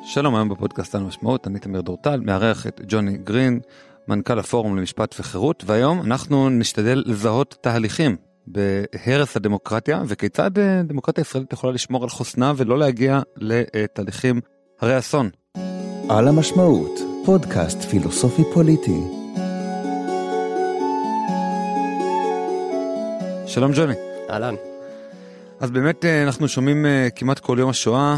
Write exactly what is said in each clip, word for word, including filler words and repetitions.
שלום, היום בפודקאסט על משמעות, אני תמיר דורטל, מארח את ג'וני גרין, מנכ"ל הפורום למשפט וחירות, והיום אנחנו נשתדל לזהות תהליכים בהרס הדמוקרטיה, וכיצד דמוקרטיה ישראלית יכולה לשמור על חוסנה ולא להגיע לתהליכים הרי אסון. על המשמעות, פודקאסט פילוסופי פוליטי. שלום ג'וני. אהלן. אז באמת אנחנו שומעים כמעט כל יום השואה,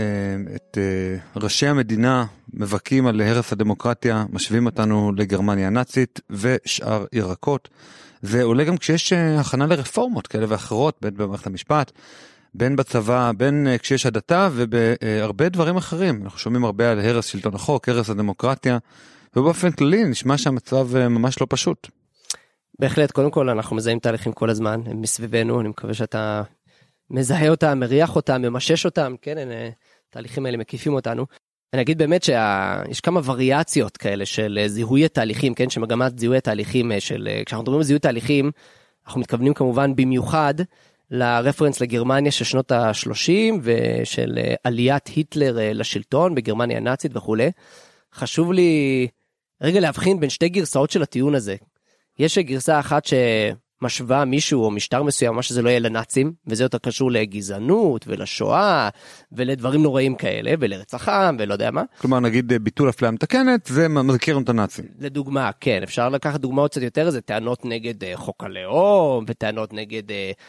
את ראשי המדינה מבקים על הרס הדמוקרטיה, משווים אותנו לגרמניה הנאצית ושאר ירקות. זה עולה גם כשיש הכנה לרפורמות כאלה ואחרות, בין במערכת המשפט, בין בצבא, בין כשיש הדתה ובהרבה דברים אחרים. אנחנו שומעים הרבה על הרס שלטון החוק, הרס הדמוקרטיה, ובאופן כללי נשמע שהמצב ממש לא פשוט. בהחלט, קודם כל אנחנו מזהים תהליכים כל הזמן, הם מסביבנו, אני מקווה שאתה מזהה אותם, מריח אותם, ממשש אותם, כן, התהליכים האלה מקיפים אותנו. אני אגיד באמת שיש כמה וריאציות כאלה של זיהוי התהליכים, כן, שמגמת זיהוי התהליכים של, כשאנחנו מדברים על זיהוי תהליכים, אנחנו מתכוונים כמובן במיוחד לרפרנס לגרמניה של שנות ה-שלושים, ושל עליית היטלר לשלטון בגרמניה הנאצית וכו'. חשוב לי רגע להבחין בין שתי גרסאות של הטיעון הזה. יש גרסה אחת שמשווה מישהו או משטר מסוים, מה שזה לא יהיה לנאצים, וזה יותר קשור לגזענות ולשואה, ולדברים נוראים כאלה, ולרצחם ולא יודע מה. כלומר נגיד ביטול אפליה מתקנת, זה מזכיר את הנאצים. לדוגמה, כן, אפשר לקחת דוגמאות קצת יותר, זה טענות נגד חוק הלאום, וטענות נגד,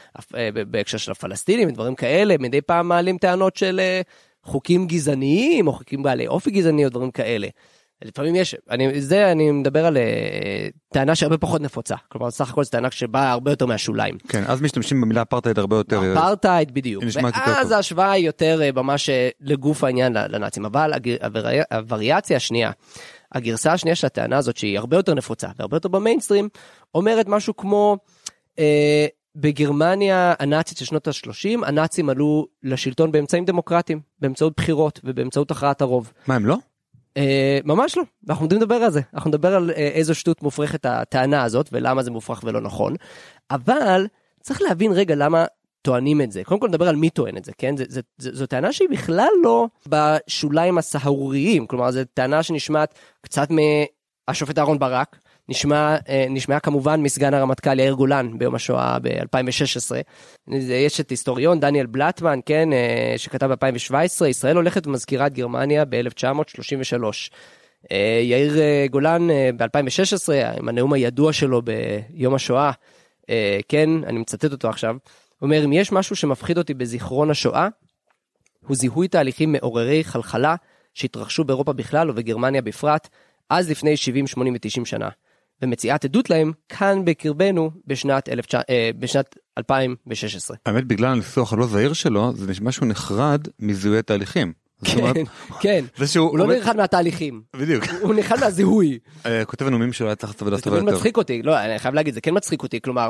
בהקשר של הפלסטינים, דברים כאלה, מדי פעם מעלים טענות של חוקים גזעניים, או חוקים בעלי אופי גזעני, או דברים כאלה. לפעמים יש, אני, זה אני מדבר על טענה שהרבה פחות נפוצה, כלומר סך הכל זה טענה שבאה הרבה יותר מהשוליים. כן, אז משתמשים במילה אפרטהייד הרבה יותר. אפרטהייד בדיוק, ואז ההשוואה היא יותר ממש לגוף העניין לנאצים, אבל הווריאציה השנייה, הגרסה השנייה של הטענה הזאת שהיא הרבה יותר נפוצה, והרבה יותר במיינסטרים, אומרת משהו כמו, אה, בגרמניה הנאצית של שנות ה-שלושים, הנאצים עלו לשלטון באמצעים דמוקרטיים, באמצעות בחירות ובאמצעות הכרעת הרוב. מה הם לא? ממש לא, אנחנו יודעים לדבר על זה, אנחנו נדבר על איזו שטות מופרכת הטענה הזאת, ולמה זה מופרך ולא נכון, אבל צריך להבין רגע למה טוענים את זה, קודם כל נדבר על מי טוען את זה, כן? זה, זה, זה, זו טענה שהיא בכלל לא בשוליים הסהרוריים, כלומר זו טענה שנשמעת קצת מהשופט אהרון ברק, נשמע, נשמע כמובן מסגן הרמטכ"ל יאיר גולן ביום השואה ב-אלפיים ושש עשרה. יש את היסטוריון דניאל בלטמן, כן, שכתב ב-אלפיים שבע עשרה, ישראל הולכת ומזכירת גרמניה ב-אלף תשע מאות שלושים ושלוש. יאיר גולן ב-אלפיים ושש עשרה, עם הנאום הידוע שלו ביום השואה, כן, אני מצטט אותו עכשיו, הוא אומר, אם יש משהו שמפחיד אותי בזיכרון השואה, הוא זיהוי תהליכים מעוררי חלחלה שהתרחשו באירופה בכלל ובגרמניה בפרט, אז לפני שבעים, שמונים ו-תשעים שנה. ומציאת עדות להם כאן בקרבנו בשנת, אלף, אה, בשנת אלפיים ושש עשרה. האמת, בגלל הניסוח הלא זהיר שלו, זה נשמע שהוא נחרד מזיהוי התהליכים. כן, כן. הוא לא נחרד מהתהליכים. בדיוק. הוא נחרד מהזיהוי. כותב הנאומים שלו היה צריך לצבא יותר. זה תמיד מצחיק אותי, לא, אני חייב להגיד, זה כן מצחיק אותי, כלומר,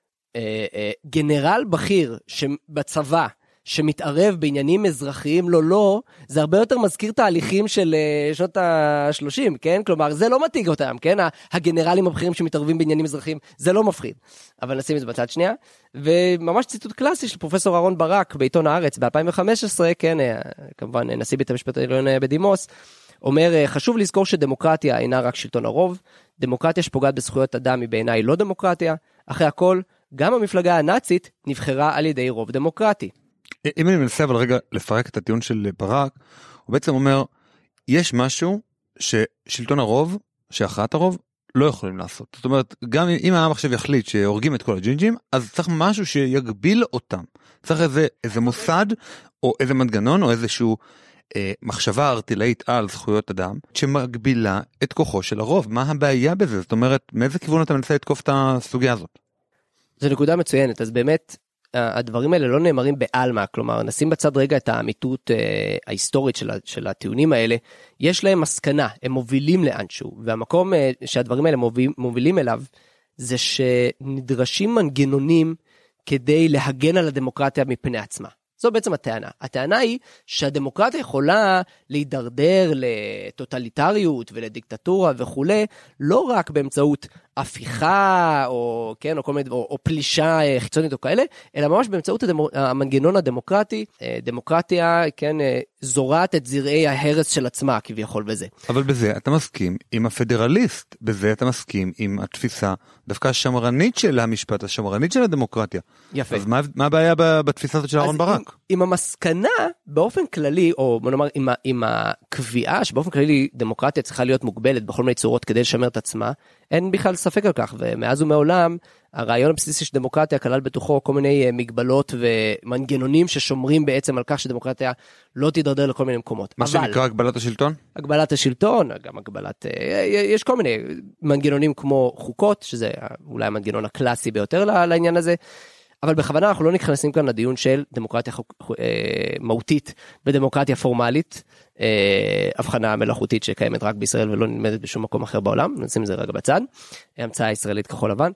גנרל בכיר שבצבא, שמתערב בעניינים אזרחיים לא לא, זה הרבה יותר מזכיר תהליכים של שנות ה-שלושים, כן? כלומר, זה לא מתיג אותם, כן? הגנרלים הבכירים שמתערבים בעניינים אזרחיים, זה לא מפחיד. אבל נשים את זה בצד שנייה, וממש ציטוט קלאסי של פרופסור אהרון ברק בעיתון הארץ ב-אלפיים וחמש עשרה, כן? כמובן, נשיא בית המשפט העליון בדימוס, אומר, חשוב לזכור שדמוקרטיה אינה רק שלטון הרוב, דמוקרטיה שפוגעת בזכויות אדם היא בעיניי לא דמוקרטיה, אחרי הכל, גם המפלגה הנאצית נבחרה על ידי רוב דמוקרטי. אם אני מנסה אבל רגע לפרק את הטיעון של ברק, הוא בעצם אומר, יש משהו ששלטון הרוב, שהכרעת הרוב, לא יכולים לעשות. זאת אומרת, גם אם העם עכשיו יחליט שהורגים את כל הג'ינג'ים, אז צריך משהו שיגביל אותם. צריך איזה, איזה מוסד, או איזה מנגנון, או איזשהו אה, מחשבה ארטילאית על זכויות אדם, שמגבילה את כוחו של הרוב. מה הבעיה בזה? זאת אומרת, מאיזה כיוון אתה מנסה לתקוף את הסוגיה הזאת? זו נקודה מצוינת, אז באמת, הדברים האלה לא נאמרים בעלמה, כלומר, נשים בצד רגע את האמיתות אה, ההיסטורית של, של הטיעונים האלה, יש להם מסקנה, הם מובילים לאנשהו, והמקום אה, שהדברים האלה מוביל, מובילים אליו, זה שנדרשים מנגנונים כדי להגן על הדמוקרטיה מפני עצמה. זו בעצם הטענה. הטענה היא שהדמוקרטיה יכולה להידרדר לטוטליטריות ולדיקטטורה וכו', לא רק באמצעות הפיכה, או, כן, או, כל מיני, או, או פלישה חיצונית או כאלה, אלא ממש באמצעות הדמו, המנגנון הדמוקרטי, דמוקרטיה, כן, זורעת את זרעי ההרס של עצמה, כביכול בזה. אבל בזה אתה מסכים עם הפדרליסט, בזה אתה מסכים עם התפיסה, דווקא השמרנית של המשפט, השמרנית של הדמוקרטיה. יפה. אז מה, מה הבעיה בתפיסה הזאת של אהרן ברק? עם, עם המסקנה, באופן כללי, או בוא נאמר, עם, עם הקביעה, שבאופן כללי דמוקרטיה צריכה להיות מוגבלת בכל מיני צורות כדי לשמר את עצמה, אין בכלל ספק על כך, ומאז ומעולם, הרעיון הבסיסי של דמוקרטיה כלל בתוכו כל מיני מגבלות ומנגנונים ששומרים בעצם על כך שדמוקרטיה לא תידרדר לכל מיני מקומות. מה שנקרא הגבלת השלטון? הגבלת השלטון, גם הגבלת, יש כל מיני מנגנונים כמו חוקות, שזה אולי המנגנון הקלאסי ביותר לעניין הזה, אבל בכוונה אנחנו לא נכנסים כאן לדיון של דמוקרטיה מהותית ודמוקרטיה פורמלית, הבחנה מלאכותית שקיימת רק בישראל ולא נלמדת בשום מקום אחר בעולם, נשים את זה רגע בצד, המצאה ישראלית כחול לבן.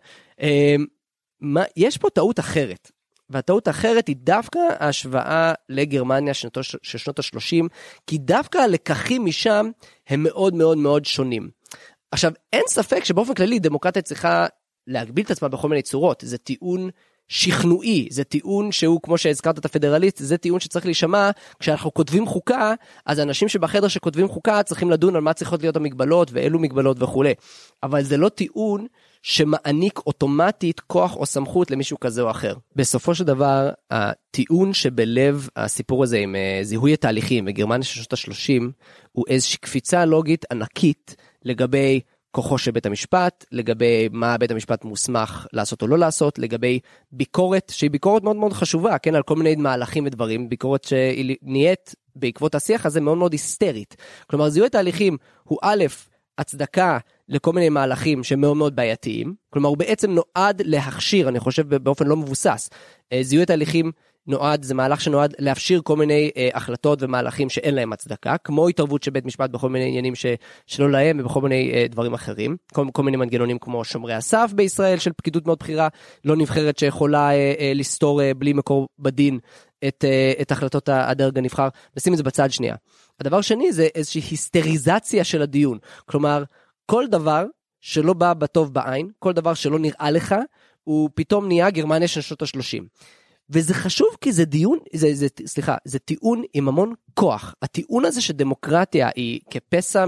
יש פה טעות אחרת, והטעות האחרת היא דווקא ההשוואה לגרמניה של שנות ה-שלושים, כי דווקא הלקחים משם הם מאוד מאוד מאוד שונים. עכשיו, אין ספק שבאופן כללי דמוקרטיה צריכה להגביל את עצמה בכל מיני צורות, זה טיעון שכנועי, זה טיעון שהוא, כמו שהזכרת את הפדרליסט, זה טיעון שצריך להישמע, כשאנחנו כותבים חוקה, אז אנשים שבחדר שכותבים חוקה, צריכים לדון על מה צריכות להיות המגבלות, ואילו מגבלות וכו'. אבל זה לא טיעון שמעניק אוטומטית כוח או סמכות למישהו כזה או אחר. בסופו של דבר, הטיעון שבלב הסיפור הזה עם זיהוי התהליכים, בגרמניה של שנות ה-שלושים, הוא איזושהי קפיצה לוגית ענקית, לגבי כוחו של בית המשפט, לגבי מה בית המשפט מוסמך לעשות או לא לעשות, לגבי ביקורת, שהיא ביקורת מאוד מאוד חשובה, כן, על כל מיני מהלכים ודברים, ביקורת שהיא נהיית בעקבות השיח הזה מאוד מאוד היסטרית. כלומר, זיהוי תהליכים הוא א', הצדקה לכל מיני מהלכים שהם מאוד מאוד בעייתיים, כלומר, הוא בעצם נועד להכשיר, אני חושב באופן לא מבוסס, זיהוי תהליכים נועד, זה מהלך שנועד להפשיר כל מיני אה, החלטות ומהלכים שאין להם הצדקה, כמו התערבות של בית משפט בכל מיני עניינים ש, שלא להם ובכל מיני אה, דברים אחרים, כל, כל מיני מנגנונים כמו שומרי הסף בישראל של פקידות מאוד בחירה, לא נבחרת שיכולה אה, אה, לסתור אה, בלי מקור בדין את, אה, את החלטות הדרג הנבחר, נשים את זה בצד שנייה. הדבר שני זה איזושהי היסטריזציה של הדיון, כלומר כל דבר שלא בא בטוב בעין, כל דבר שלא נראה לך, הוא פתאום נהיה גרמניה של שנות ה-שלושים. וזה חשוב כי זה דיון, זה, זה, סליחה, זה טיעון עם המון כוח. הטיעון הזה שדמוקרטיה היא כפסע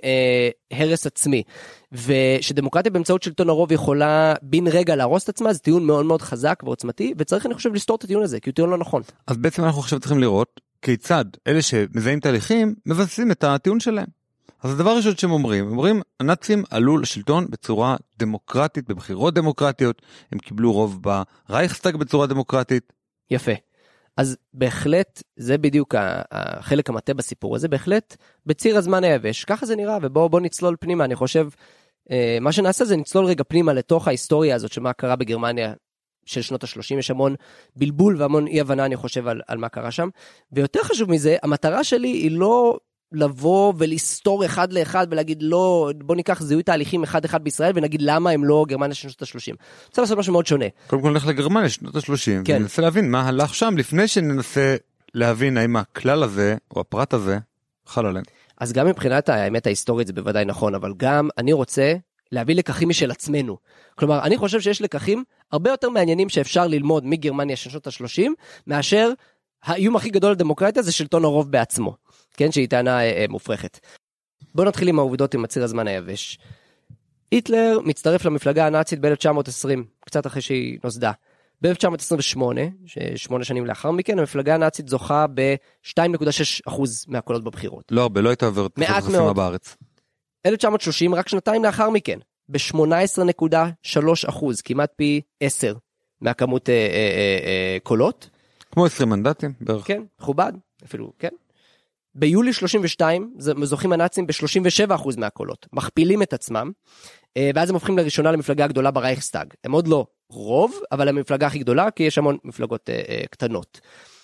מהרס עצמי, ושדמוקרטיה באמצעות שלטון הרוב יכולה בין רגע להרוס את עצמה, זה טיעון מאוד מאוד חזק ועוצמתי, וצריך אני חושב לסתור את הטיעון הזה, כי הוא טיעון לא נכון. אז בעצם אנחנו עכשיו צריכים לראות כיצד אלה שמזהים תהליכים מבססים את הטיעון שלהם. אז הדבר הראשון שהם אומרים, אומרים, הנאצים עלו לשלטון בצורה דמוקרטית, בבחירות דמוקרטיות, הם קיבלו רוב ברייכסטאג בצורה דמוקרטית. יפה. אז בהחלט, זה בדיוק החלק המטה בסיפור הזה, בהחלט בציר הזמן היבש, ככה זה נראה, ובואו בוא נצלול פנימה, אני חושב, מה שנעשה זה נצלול רגע פנימה לתוך ההיסטוריה הזאת, שמה קרה בגרמניה של שנות ה-שלושים, יש המון בלבול והמון אי הבנה, אני חושב, על, על מה קרה שם, ויותר חשוב מזה, המטרה שלי היא לא לבוא ולסתור אחד לאחד ולהגיד לא, בוא ניקח זיהוי תהליכים אחד אחד בישראל ונגיד למה הם לא גרמניה של שנות ה-שלושים. רוצה לעשות משהו מאוד שונה. קודם כל נלך לגרמניה של שנות ה-שלושים, כן. וננסה להבין מה הלך שם לפני שננסה להבין האם הכלל הזה או הפרט הזה חל עליהם. אז גם מבחינת האמת ההיסטורית זה בוודאי נכון, אבל גם אני רוצה להביא לקחים משל עצמנו. כלומר, אני חושב שיש לקחים הרבה יותר מעניינים שאפשר ללמוד מגרמניה של שנות ה-שלושים, מאשר האיום הכי גדול לדמוקרטיה זה שלטון הרוב בעצמו. כן, שהיא טענה אה, אה, מופרכת. בואו נתחיל עם העובדות עם הציר הזמן היבש. היטלר מצטרף למפלגה הנאצית ב-אלף תשע מאות עשרים, קצת אחרי שהיא נוסדה. ב-אלף תשע מאות עשרים ושמונה, שמונה שנים לאחר מכן, המפלגה הנאצית זוכה ב-שתיים נקודה שש אחוז מהקולות בבחירות. לא הרבה, לא הייתה עוברת מעט מאוד. בארץ. אלף תשע מאות שלושים, רק שנתיים לאחר מכן, ב-שמונה עשרה נקודה שלוש אחוז, כמעט פי עשר מהכמות אה, אה, אה, אה, קולות. כמו עשרים מנדטים בערך. כן, מכובד, אפילו, כן. ביולי שלושים ושתיים, זוכים הנאצים ב-שלושים ושבעה אחוז מהקולות, מכפילים את עצמם, ואז הם הופכים לראשונה למפלגה הגדולה ברייכסטאג. הם עוד לא רוב, אבל המפלגה הכי גדולה, כי יש המון מפלגות קטנות.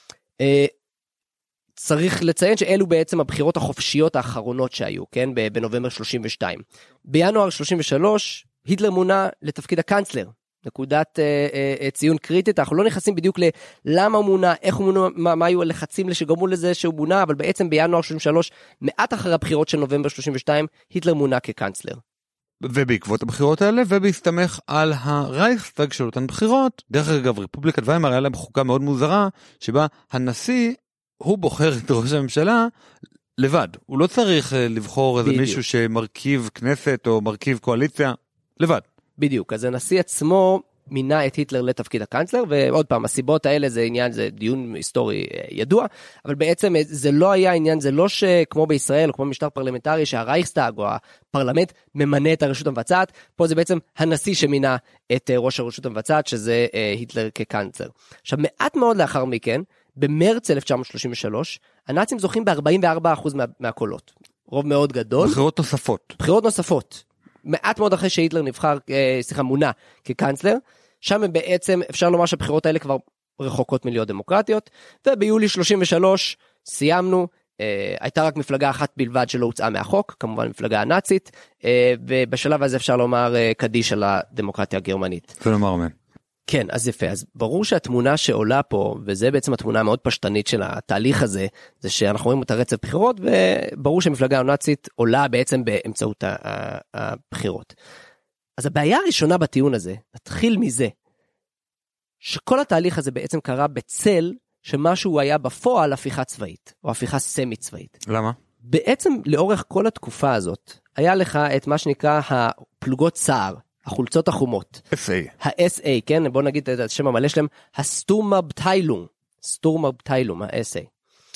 צריך לציין שאלו בעצם הבחירות החופשיות האחרונות שהיו, כן, בנובמבר שלושים ושתיים. בינואר שלושים ושלוש, היטלר מונה לתפקיד הקנצלר, נקודת אה, אה, ציון קריטית, אנחנו לא נכנסים בדיוק ללמה הוא מונה, איך הוא מונה, מה, מה היו הלחצים שגרמו לזה שהוא מונה, אבל בעצם בינואר שלושים ושלוש, מעט אחרי הבחירות של נובמבר שלושים ושתיים, היטלר מונה כקנצלר. ובעקבות הבחירות האלה, ובהסתמך על הרייכסטאג של אותן בחירות, דרך אגב, רפובליקת ויימאר היה להם חוקה מאוד מוזרה, שבה הנשיא, הוא בוחר את ראש הממשלה לבד. הוא לא צריך לבחור איזה מישהו שמרכיב כנסת או מרכיב קואליציה, לבד. בדיוק, אז הנשיא עצמו מינה את היטלר לתפקיד הקנצלר, ועוד פעם, הסיבות האלה זה עניין, זה דיון היסטורי ידוע, אבל בעצם זה לא היה עניין, זה לא שכמו בישראל, או כמו משטר פרלמנטרי, שהרייכסטאג או הפרלמנט ממנה את הרשות המבצעת, פה זה בעצם הנשיא שמינה את ראש הרשות המבצעת, שזה היטלר כקנצלר. עכשיו, מעט מאוד לאחר מכן, במרץ אלף תשע מאות שלושים ושלוש, הנאצים זוכים ב-ארבעים וארבעה אחוז מה, מהקולות. רוב מאוד גדול. בחירות נוספות. בחירות נוספות. מעט מאוד אחרי שהיטלר נבחר, סליחה, מונה כקנצלר, שם בעצם אפשר לומר שהבחירות האלה כבר רחוקות מלהיות דמוקרטיות, וביולי שלושים ושלוש סיימנו, אה, הייתה רק מפלגה אחת בלבד שלא הוצאה מהחוק, כמובן מפלגה הנאצית, אה, ובשלב הזה אפשר לומר אה, קדיש על הדמוקרטיה הגרמנית. ולומר אמן. כן, אז יפה, אז ברור שהתמונה שעולה פה, וזה בעצם התמונה המאוד פשטנית של התהליך הזה, זה שאנחנו רואים את הרצף בחירות, וברור שהמפלגה הנאצית עולה בעצם באמצעות הבחירות. אז הבעיה הראשונה בטיעון הזה, נתחיל מזה, שכל התהליך הזה בעצם קרה בצל, שמשהו היה בפועל הפיכה צבאית, או הפיכה סמי צבאית. למה? בעצם לאורך כל התקופה הזאת, היה לך את מה שנקרא הפלוגות צער, החולצות החומות. אס איי. ה-אס איי, כן? בוא נגיד את השם המלא שלהם, הסטורמבטיילום, סטורמבטיילום, ה-אס איי.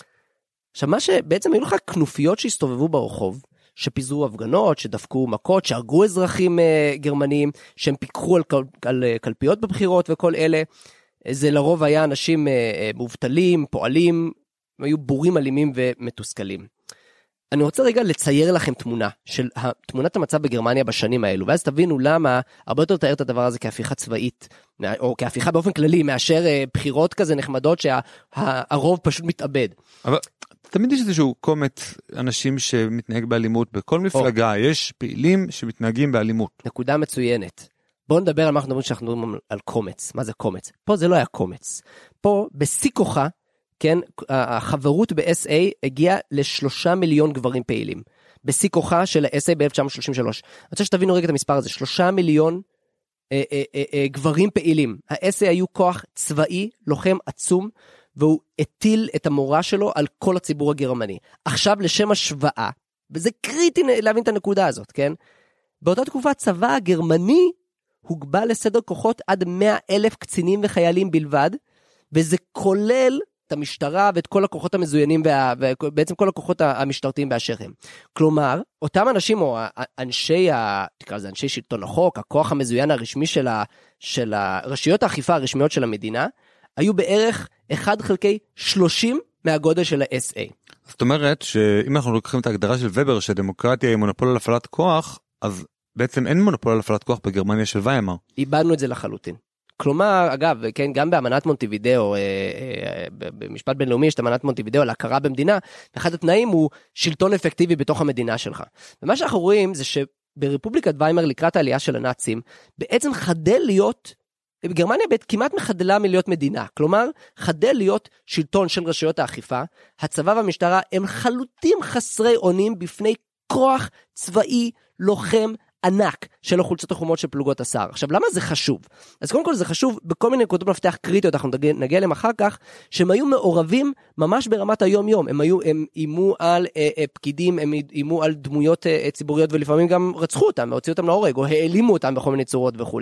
עכשיו, מה שבעצם היו לך כנופיות שהסתובבו ברחוב, שפיזרו הפגנות, שדפקו מכות, שהרגו אזרחים uh, גרמנים, שהם פיקחו על, על, על קלפיות בבחירות וכל אלה. זה לרוב היה אנשים uh, uh, מובטלים, פועלים, היו בורים אלימים ומתוסכלים. אני רוצה רגע לצייר לכם תמונה של תמונת המצב בגרמניה בשנים האלו, ואז תבינו למה הרבה יותר תאר את הדבר הזה כהפיכה צבאית, או כהפיכה באופן כללי, מאשר בחירות כזה נחמדות שהרוב פשוט מתאבד. אבל תמיד יש איזשהו קומץ אנשים שמתנהג באלימות, בכל מפלגה או. יש פעילים שמתנהגים באלימות. נקודה מצוינת. בואו נדבר על מה אנחנו מדברים שאנחנו מדברים על קומץ. מה זה קומץ? פה זה לא היה קומץ. פה בשיא כוחה, כן, החברות ב-אס איי הגיעה לשלושה מיליון גברים פעילים. בשיא כוחה של ה-אס איי ב-אלף תשע מאות שלושים ושלוש. אני רוצה שתבינו רגע את המספר הזה, שלושה מיליון אה, אה, אה, אה, גברים פעילים. ה-אס איי היו כוח צבאי, לוחם עצום, והוא הטיל את המורה שלו על כל הציבור הגרמני. עכשיו לשם השוואה, וזה קריטי להבין את הנקודה הזאת, כן? באותה תקופה הצבא הגרמני הוגבל לסדר כוחות עד מאה אלף קצינים וחיילים בלבד, וזה כולל את המשטרה ואת כל הכוחות המזוינים, וה, ובעצם כל הכוחות המשטרתיים באשר הם. כלומר, אותם אנשים, או אנשי, תקרא לזה אנשי שלטון החוק, הכוח המזוין הרשמי של, ה, של הרשויות האכיפה הרשמיות של המדינה, היו בערך אחד חלקי שלושים מהגודל של ה-אס איי. זאת אומרת שאם אנחנו לוקחים את ההגדרה של ובר, שדמוקרטיה היא מונופול על הפעלת כוח, אז בעצם אין מונופול על הפעלת כוח בגרמניה של ויימאר. איבדנו את זה לחלוטין. כלומר, אגב, כן, גם באמנת מונטווידאו, אה, אה, במשפט בינלאומי יש את אמנת מונטווידאו על הכרה במדינה, ואחד התנאים הוא שלטון אפקטיבי בתוך המדינה שלך. ומה שאנחנו רואים זה שברפובליקת ויימאר לקראת העלייה של הנאצים, בעצם חדל להיות, בגרמניה כמעט מחדלה מלהיות מדינה, כלומר, חדל להיות שלטון של רשויות האכיפה, הצבא והמשטרה הם חלוטים חסרי אונים בפני כוח צבאי לוחם ענק של החולצות החומות של פלוגות השר. עכשיו, למה זה חשוב? אז קודם כל זה חשוב בכל מיני נקודות מפתח קריטיות, אנחנו נגיע להם אחר כך, שהם היו מעורבים ממש ברמת היום-יום, הם היו, הם אימו על אה, אה, פקידים, הם אימו על דמויות אה, ציבוריות, ולפעמים גם רצחו אותם, והוציאו אותם להורג, או העלימו אותם בכל מיני צורות וכו'.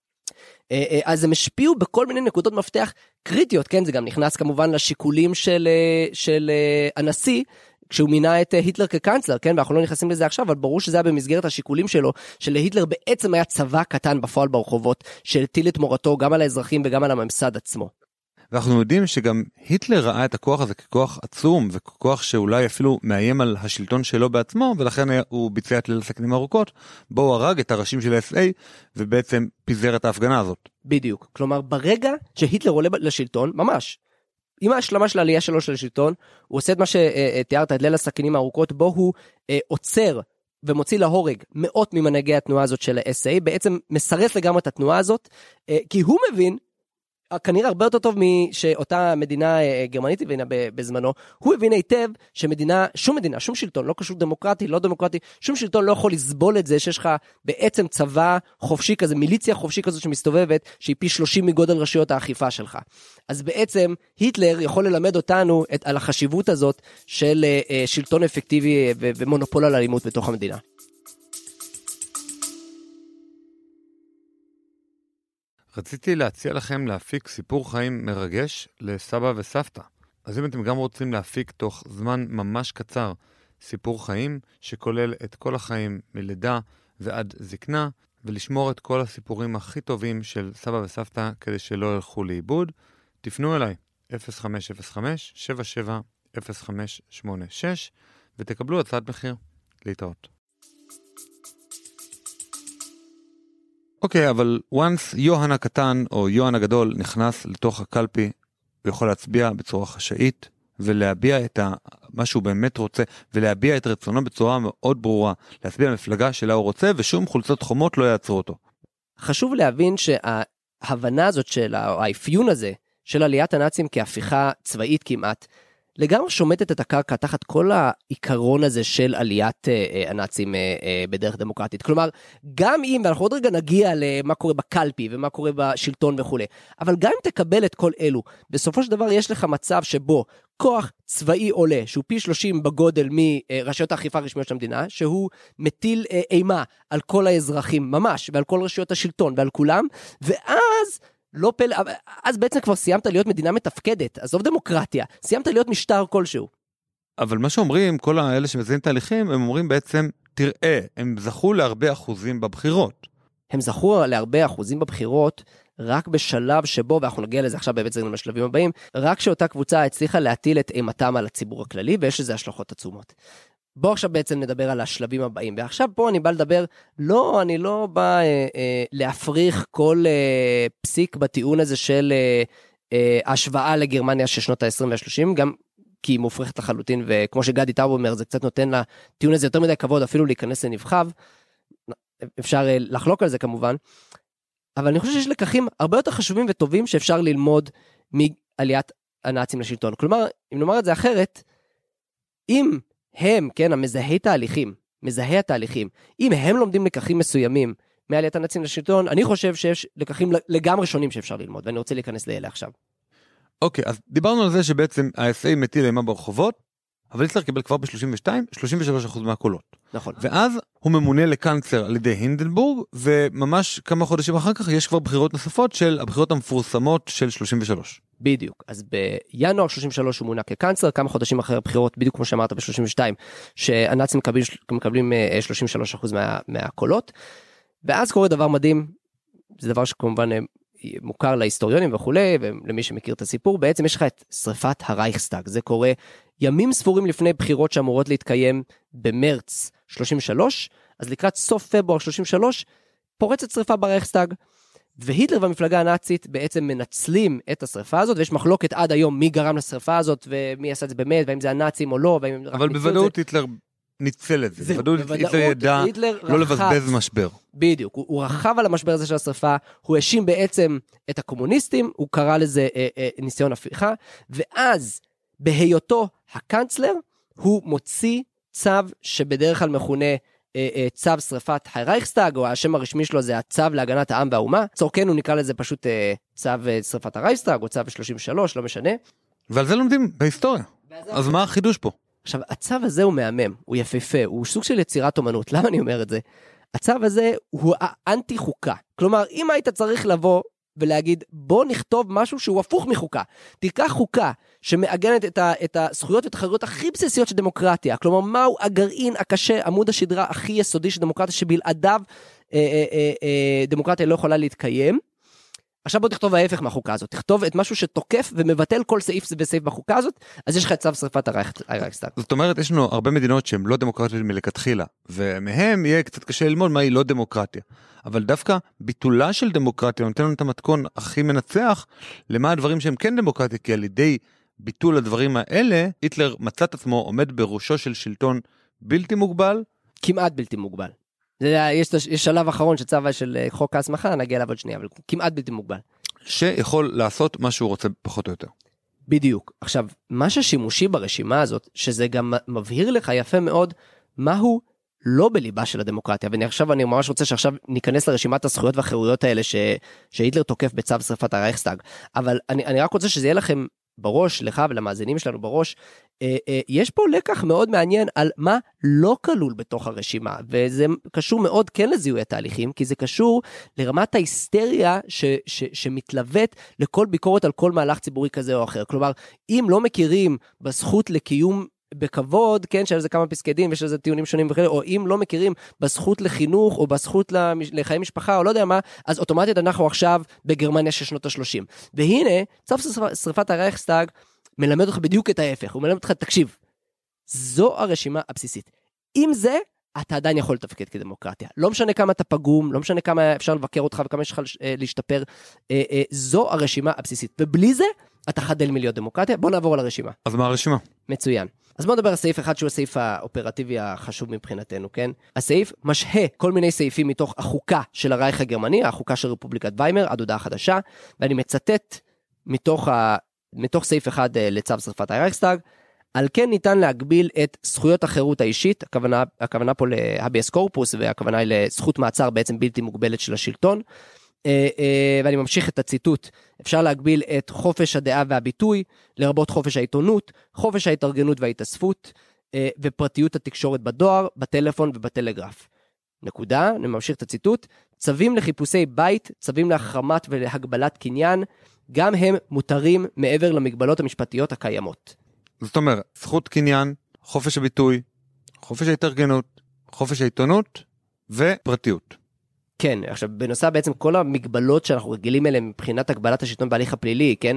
אה, אה, אז הם השפיעו בכל מיני נקודות מפתח קריטיות, כן? זה גם נכנס כמובן לשיקולים של, אה, של אה, הנשיא, כשהוא מינה את היטלר כקנצלר, כן, ואנחנו לא נכנסים לזה עכשיו, אבל ברור שזה היה במסגרת השיקולים שלו, שלהיטלר בעצם היה צבא קטן בפועל ברחובות, שהטיל את מורתו גם על האזרחים וגם על הממסד עצמו. ואנחנו יודעים שגם היטלר ראה את הכוח הזה ככוח עצום, וככוח שאולי אפילו מאיים על השלטון שלו בעצמו, ולכן הוא ביצע את ליל הסכינים הארוכות, בו הוא הרג את הראשים של ה-אס איי, ובעצם פיזר את ההפגנה הזאת. בדיוק, כלומר ברגע שהיטלר עולה לשלטון, ממש, עם ההשלמה של העלייה שלו של השלטון, הוא עושה את מה שתיארת, את ליל הסכינים הארוכות, בו הוא עוצר ומוציא להורג מאות ממנהיגי התנועה הזאת של ה-אס איי, בעצם מסרס לגמרי את התנועה הזאת, כי הוא מבין, כנראה הרבה יותר טוב משאותה מדינה גרמנית הבינה בזמנו, הוא הבין היטב שמדינה, שום מדינה, שום שלטון, לא קשור דמוקרטי, לא דמוקרטי, שום שלטון לא יכול לסבול את זה שיש לך בעצם צבא חופשי כזה, מיליציה חופשי כזאת שמסתובבת, שהיא פי שלושים מגודל רשויות האכיפה שלך. אז בעצם היטלר יכול ללמד אותנו את, על החשיבות הזאת של שלטון אפקטיבי ומונופול על אלימות בתוך המדינה. רציתי להציע לכם להפיק סיפור חיים מרגש לסבא וסבתא. אז אם אתם גם רוצים להפיק תוך זמן ממש קצר סיפור חיים שכולל את כל החיים מלידה ועד זקנה, ולשמור את כל הסיפורים הכי טובים של סבא וסבתא כדי שלא ילכו לאיבוד, תפנו אליי אפס חמש אפס חמש שבע שבע אפס חמש שמונה שש ותקבלו הצעת מחיר. להתראות. אוקיי, okay, אבל once יוהן הקטן או יוהן הגדול נכנס לתוך הקלפי, הוא יכול להצביע בצורה חשאית ולהביע את ה... מה שהוא באמת רוצה, ולהביע את רצונו בצורה מאוד ברורה, להצביע מפלגה שלה הוא רוצה, ושום חולצות חומות לא יעצרו אותו. חשוב להבין שההבנה הזאת של האפיון הזה, של עליית הנאצים כהפיכה צבאית כמעט, לגמרי שומטת את הקרקע תחת כל העיקרון הזה של עליית אה, הנאצים אה, אה, בדרך דמוקרטית. כלומר, גם אם, ואנחנו עוד רגע נגיע למה קורה בקלפי ומה קורה בשלטון וכו', אבל גם אם תקבל את כל אלו, בסופו של דבר יש לך מצב שבו כוח צבאי עולה, שהוא פי שלושים בגודל מרשויות האכיפה הרשמיות של המדינה, שהוא מטיל אה, אימה על כל האזרחים ממש, ועל כל רשויות השלטון ועל כולם, ואז... לא פלא, אז בעצם כבר סיימת להיות מדינה מתפקדת, עזוב דמוקרטיה, סיימת להיות משטר כלשהו. אבל מה שאומרים, כל האלה שמזהים תהליכים, הם אומרים בעצם, תראה, הם זכו להרבה אחוזים בבחירות. הם זכו להרבה אחוזים בבחירות, רק בשלב שבו, ואנחנו נגיע לזה עכשיו בעצם בשלבים הבאים, רק שאותה קבוצה הצליחה להטיל את אימתם על הציבור הכללי, ויש לזה השלכות עצומות. בוא עכשיו בעצם נדבר על השלבים הבאים, ועכשיו פה אני בא לדבר, לא, אני לא בא אה, אה, להפריך כל אה, פסיק בטיעון הזה של אה, אה, השוואה לגרמניה של שנות ה-עשרים וה-שלושים, גם כי היא מופרכת לחלוטין, וכמו שגדי טאוב אומר, זה קצת נותן לטיעון הזה יותר מדי כבוד, אפילו להיכנס לנבחב, אפשר אה, לחלוק על זה כמובן, אבל אני חושב שיש לקחים הרבה יותר חשובים וטובים, שאפשר ללמוד מעליית הנאצים לשלטון. כלומר, אם נאמר את זה אחרת, אם הם, כן, המזהי תהליכים, מזהי התהליכים, אם הם לומדים לקחים מסוימים מעליית הנאצים לשלטון, אני חושב שיש לקחים לגמרי שונים שאפשר ללמוד, ואני רוצה להיכנס לאלה עכשיו. אוקיי, אז דיברנו על זה שבעצם ה-אס איי מטיל אימה ברחובות, אבל היטלר קיבל כבר ב-שלושים ושתיים, שלושים ושלושה אחוז מהקולות. נכון. ואז הוא ממונה לקנצלר על ידי הינדנבורג, וממש כמה חודשים אחר כך יש כבר בחירות נוספות של הבחירות המפורסמות של שלושים ושלוש. בדיוק, אז בינואר שלושים ושלוש הוא מונה כקנצלר, כמה חודשים אחרי הבחירות, בדיוק כמו שאמרת ב-שלושים ושתיים, שהנאצים מקבלים, מקבלים שלושים ושלושה אחוז מה, מהקולות, ואז קורה דבר מדהים, זה דבר שכמובן מוכר להיסטוריונים וכולי, ולמי שמכיר את הסיפור, בעצם יש לך את שריפת הרייכסטאג, זה קורה ימים ספורים לפני בחירות שאמורות להתקיים במרץ שלושים ושלוש, אז לקראת סוף פברואר שלושים ושלוש, פורצת שריפה ברייכסטאג, והיטלר והמפלגה הנאצית בעצם מנצלים את השריפה הזאת, ויש מחלוקת עד היום מי גרם לשריפה הזאת, ומי עשה את זה באמת, והאם זה הנאצים או לא, והאם רק אבל בוודאות היטלר ניצל את זה, בוודאות היטלר ידע לא לבזבז משבר. בדיוק, הוא, הוא רחב על המשבר הזה של השריפה, הוא האשים בעצם את הקומוניסטים, הוא קרא לזה אה, אה, ניסיון הפיכה, ואז בהיותו הקנצלר, הוא מוציא צו שבדרך כלל מכונה צו שריפת הרייכסטאג, או השם הרשמי שלו זה הצו להגנת העם והאומה, צורכנו נקרא לזה פשוט צו שריפת הרייכסטאג, או צו שלושים ושלוש, לא משנה. ועל זה לומדים בהיסטוריה. אז מה החידוש פה? עכשיו, הצו הזה הוא מהמם, הוא יפהפה, הוא סוג של יצירת אומנות. למה אני אומר את זה? הצו הזה הוא האנטי חוקה. כלומר, אם היית צריך לבוא ולהגיד, בוא נכתוב משהו שהוא הפוך מחוקה. תיקח חוקה שמעגנת את, ה, את הזכויות ואת החרויות הכי בסיסיות של דמוקרטיה. כלומר, מהו הגרעין הקשה, עמוד השדרה הכי יסודי של דמוקרטיה, שבלעדיו אה, אה, אה, אה, דמוקרטיה לא יכולה להתקיים. עכשיו בוא תכתוב ההפך מהחוקה הזאת. תכתוב את משהו שתוקף ומבטל כל סעיף וסעיף בחוקה הזאת, אז יש לך את צו שריפת הרייכסטאג. זאת אומרת, יש לנו הרבה מדינות שהן לא דמוקרטיות מלכתחילה, ומהם יהיה קצת קשה ללמוד מהי לא דמוקרטיה. אבל דווקא ביטולה של דמוקרטיה נותן לנו את המתכון הכי מנצח למה הדברים שהם כן דמוקרטיה, כי על ידי ביטול הדברים האלה, היטלר מצא את עצמו עומד בראשו של שלטון בלתי מוגבל. כמעט בלתי מוגבל. יש, יש שלב אחרון שצו של חוק ההסמכה, נגיע אליו עוד שנייה, אבל כמעט בלתי מוגבל. שיכול לעשות מה שהוא רוצה פחות או יותר. בדיוק. עכשיו, מה ששימושי ברשימה הזאת, שזה גם מבהיר לך יפה מאוד, מהו לא בליבה של הדמוקרטיה, ואני עכשיו, אני ממש רוצה שעכשיו ניכנס לרשימת הזכויות והחירויות האלה, ש, שהיטלר תוקף בצו שריפת הרייכסטאג, אבל אני, אני רק רוצה שזה יהיה לכם בראש, לך ולמאזינים שלנו בראש, אה, אה, יש פה לקח מאוד מעניין על מה לא כלול בתוך הרשימה, וזה קשור מאוד כן לזיהוי התהליכים, כי זה קשור לרמת ההיסטריה ש, ש, שמתלוות לכל ביקורת על כל מהלך ציבורי כזה או אחר. כלומר, אם לא מכירים בזכות לקיום בכבוד, כן, שיש לזה כמה פסקי דין ויש לזה טיעונים שונים וכאלה, או אם לא מכירים בזכות לחינוך או בזכות לחיי משפחה או לא יודע מה, אז אוטומטית אנחנו עכשיו בגרמניה של שנות ה-שלושים. והנה, צו שריפת הרייכסטאג מלמד אותך בדיוק את ההפך, הוא מלמד אותך, תקשיב, זו הרשימה הבסיסית. עם זה, אתה עדיין יכול לתפקד כדמוקרטיה. לא משנה כמה אתה פגום, לא משנה כמה אפשר לבקר אותך וכמה יש לך להשתפר, זו הרשימה הבסיסית. ובלי זה, אתה חדל מלהיות דמוקרטיה. בוא נעבור על הרשימה. אז מה הרשימה? מצוין. אז בוא נדבר על סעיף אחד שהוא הסעיף האופרטיבי החשוב מבחינתנו, כן? הסעיף משהה כל מיני סעיפים מתוך החוקה של הרייך הגרמני, החוקה של רפובליקת ויימר, עד הודעה חדשה, ואני מצטט מתוך, ה... מתוך סעיף אחד לצו שריפת הרייכסטאג, על כן ניתן להגביל את זכויות החירות האישית, הכוונה, הכוונה פה להביאס קורפוס, והכוונה היא לזכות מעצר בעצם בלתי מוגבלת של השלטון, ואני ממשיך את הציטוט, אפשר להגביל את חופש הדעה והביטוי, לרבות חופש העיתונות, חופש ההתארגנות וההתאספות, ופרטיות התקשורת בדואר, בטלפון ובטלגרף. נקודה, אני ממשיך את הציטוט, צווים לחיפושי בית, צווים להחרמת ולהגבלת קניין, גם הם מותרים מעבר למגבלות המשפטיות הקיימות. זאת אומרת, זכות קניין, חופש הביטוי, חופש ההתארגנות, חופש העיתונות ופרטיות. כן, עכשיו בנוסף בעצם כל המגבלות שאנחנו רגילים אליהם מבחינת הגבלת השלטון בהליך הפלילי, כן?